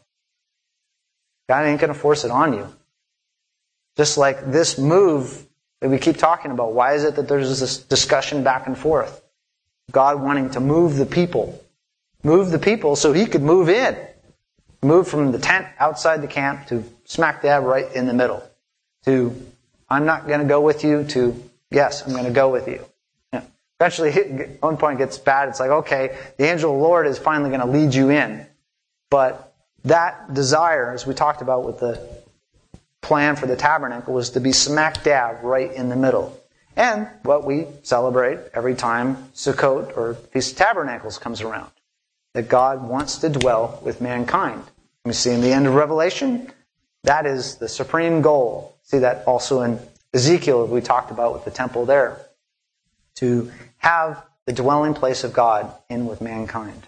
Speaker 2: God ain't going to force it on you. Just like this move that we keep talking about. Why is it that there's this discussion back and forth? God wanting to move the people. Move the people so He could move in. Move from the tent outside the camp to smack dab right in the middle. To, I'm not going to go with you, to, yes, I'm going to go with you. Eventually, at one point it gets bad. It's like, okay, the angel of the Lord is finally going to lead you in. But that desire, as we talked about with the plan for the tabernacle, was to be smack dab right in the middle. And what we celebrate every time Sukkot or Feast of Tabernacles comes around. That God wants to dwell with mankind. We see in the end of Revelation, that is the supreme goal. See that also in Ezekiel, we talked about with the temple there. To have the dwelling place of God in with mankind.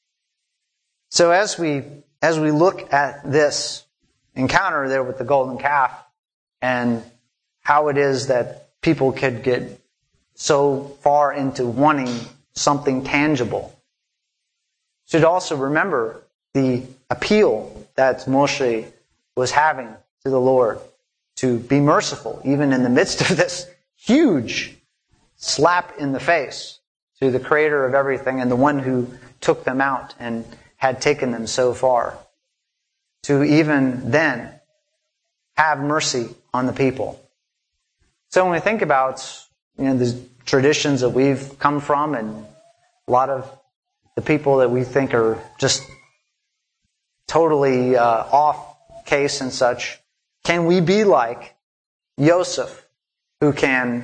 Speaker 2: So as we look at this encounter there with the golden calf and how it is that people could get so far into wanting something tangible, should also remember the appeal that Moshe was having to the Lord to be merciful, even in the midst of this huge slap in the face to the Creator of everything and the one who took them out and had taken them so far. To even then have mercy on the people. So when we think about the traditions that we've come from and a lot of the people that we think are just totally off case and such, can we be like Yosef, who can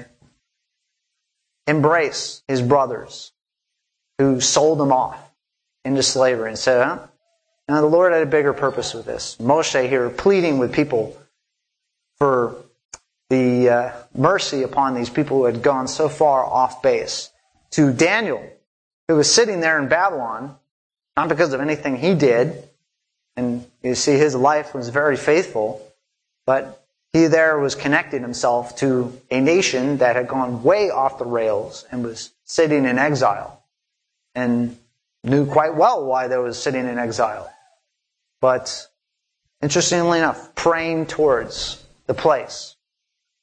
Speaker 2: embrace his brothers who sold him off into slavery and said, now the Lord had a bigger purpose with this. Moshe here pleading with people for the mercy upon these people who had gone so far off base. To Daniel, who was sitting there in Babylon, not because of anything he did, and you see his life was very faithful, but he there was connecting himself to a nation that had gone way off the rails and was sitting in exile, and knew quite well why they was sitting in exile. But interestingly enough, praying towards the place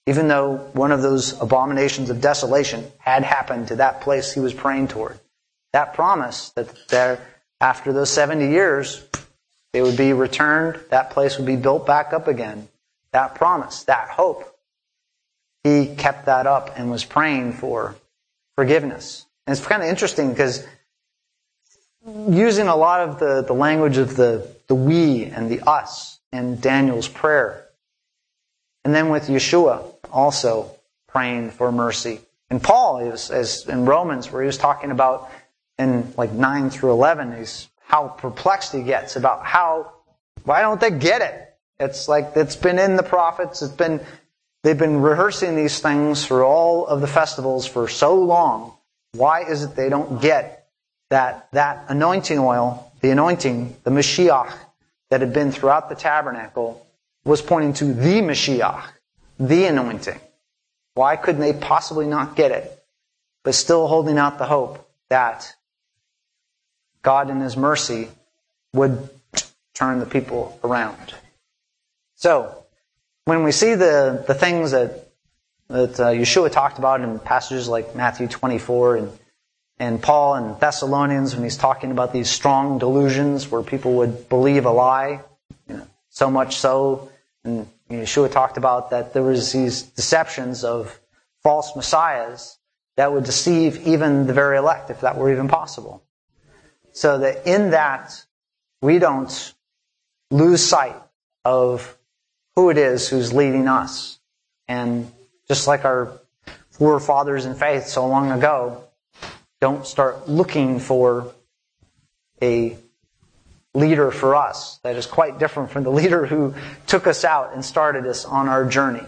Speaker 2: even though one of those abominations of desolation had happened to that place he was praying toward. That promise that there, after those 70 years, they would be returned, that place would be built back up again. That promise, that hope, he kept that up and was praying for forgiveness. And it's kind of interesting because using a lot of the language of the we and the us in Daniel's prayer. And then with Yeshua also praying for mercy. And Paul, as in Romans, where he was talking about in like 9 through 11, is how perplexed he gets about why don't they get it? It's like it's been in the prophets. They've been rehearsing these things for all of the festivals for so long. Why is it they don't get that anointing oil, the anointing, the Mashiach that had been throughout the tabernacle was pointing to the Mashiach, the anointing? Why couldn't they possibly not get it, but still holding out the hope that God in His mercy would turn the people around? So, when we see the things that Yeshua talked about in passages like Matthew 24 and Paul in Thessalonians, when he's talking about these strong delusions where people would believe a lie, so much so, and Yeshua talked about that there was these deceptions of false messiahs that would deceive even the very elect, if that were even possible. So that in that, we don't lose sight of who it is who's leading us. And just like our forefathers in faith so long ago, don't start looking for a leader for us that is quite different from the leader who took us out and started us on our journey.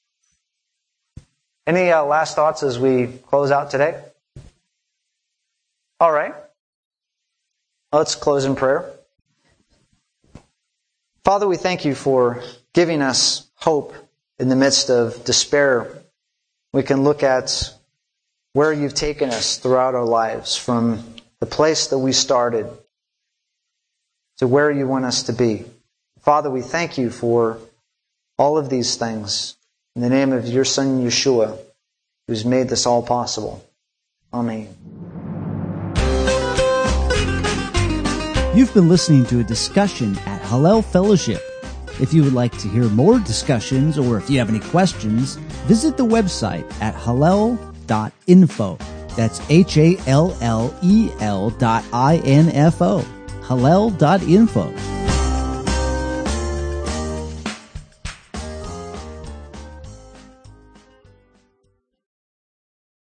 Speaker 2: Any last thoughts as we close out today? All right. Let's close in prayer. Father, we thank you for giving us hope in the midst of despair. We can look at where you've taken us throughout our lives, from the place that we started to where you want us to be. Father, we thank you for all of these things. In the name of your Son, Yeshua, who's made this all possible. Amen.
Speaker 1: You've been listening to a discussion at Hallel Fellowship. If you would like to hear more discussions, or if you have any questions, visit the website at hallel.info. That's HALLEL.info. Hallel.info.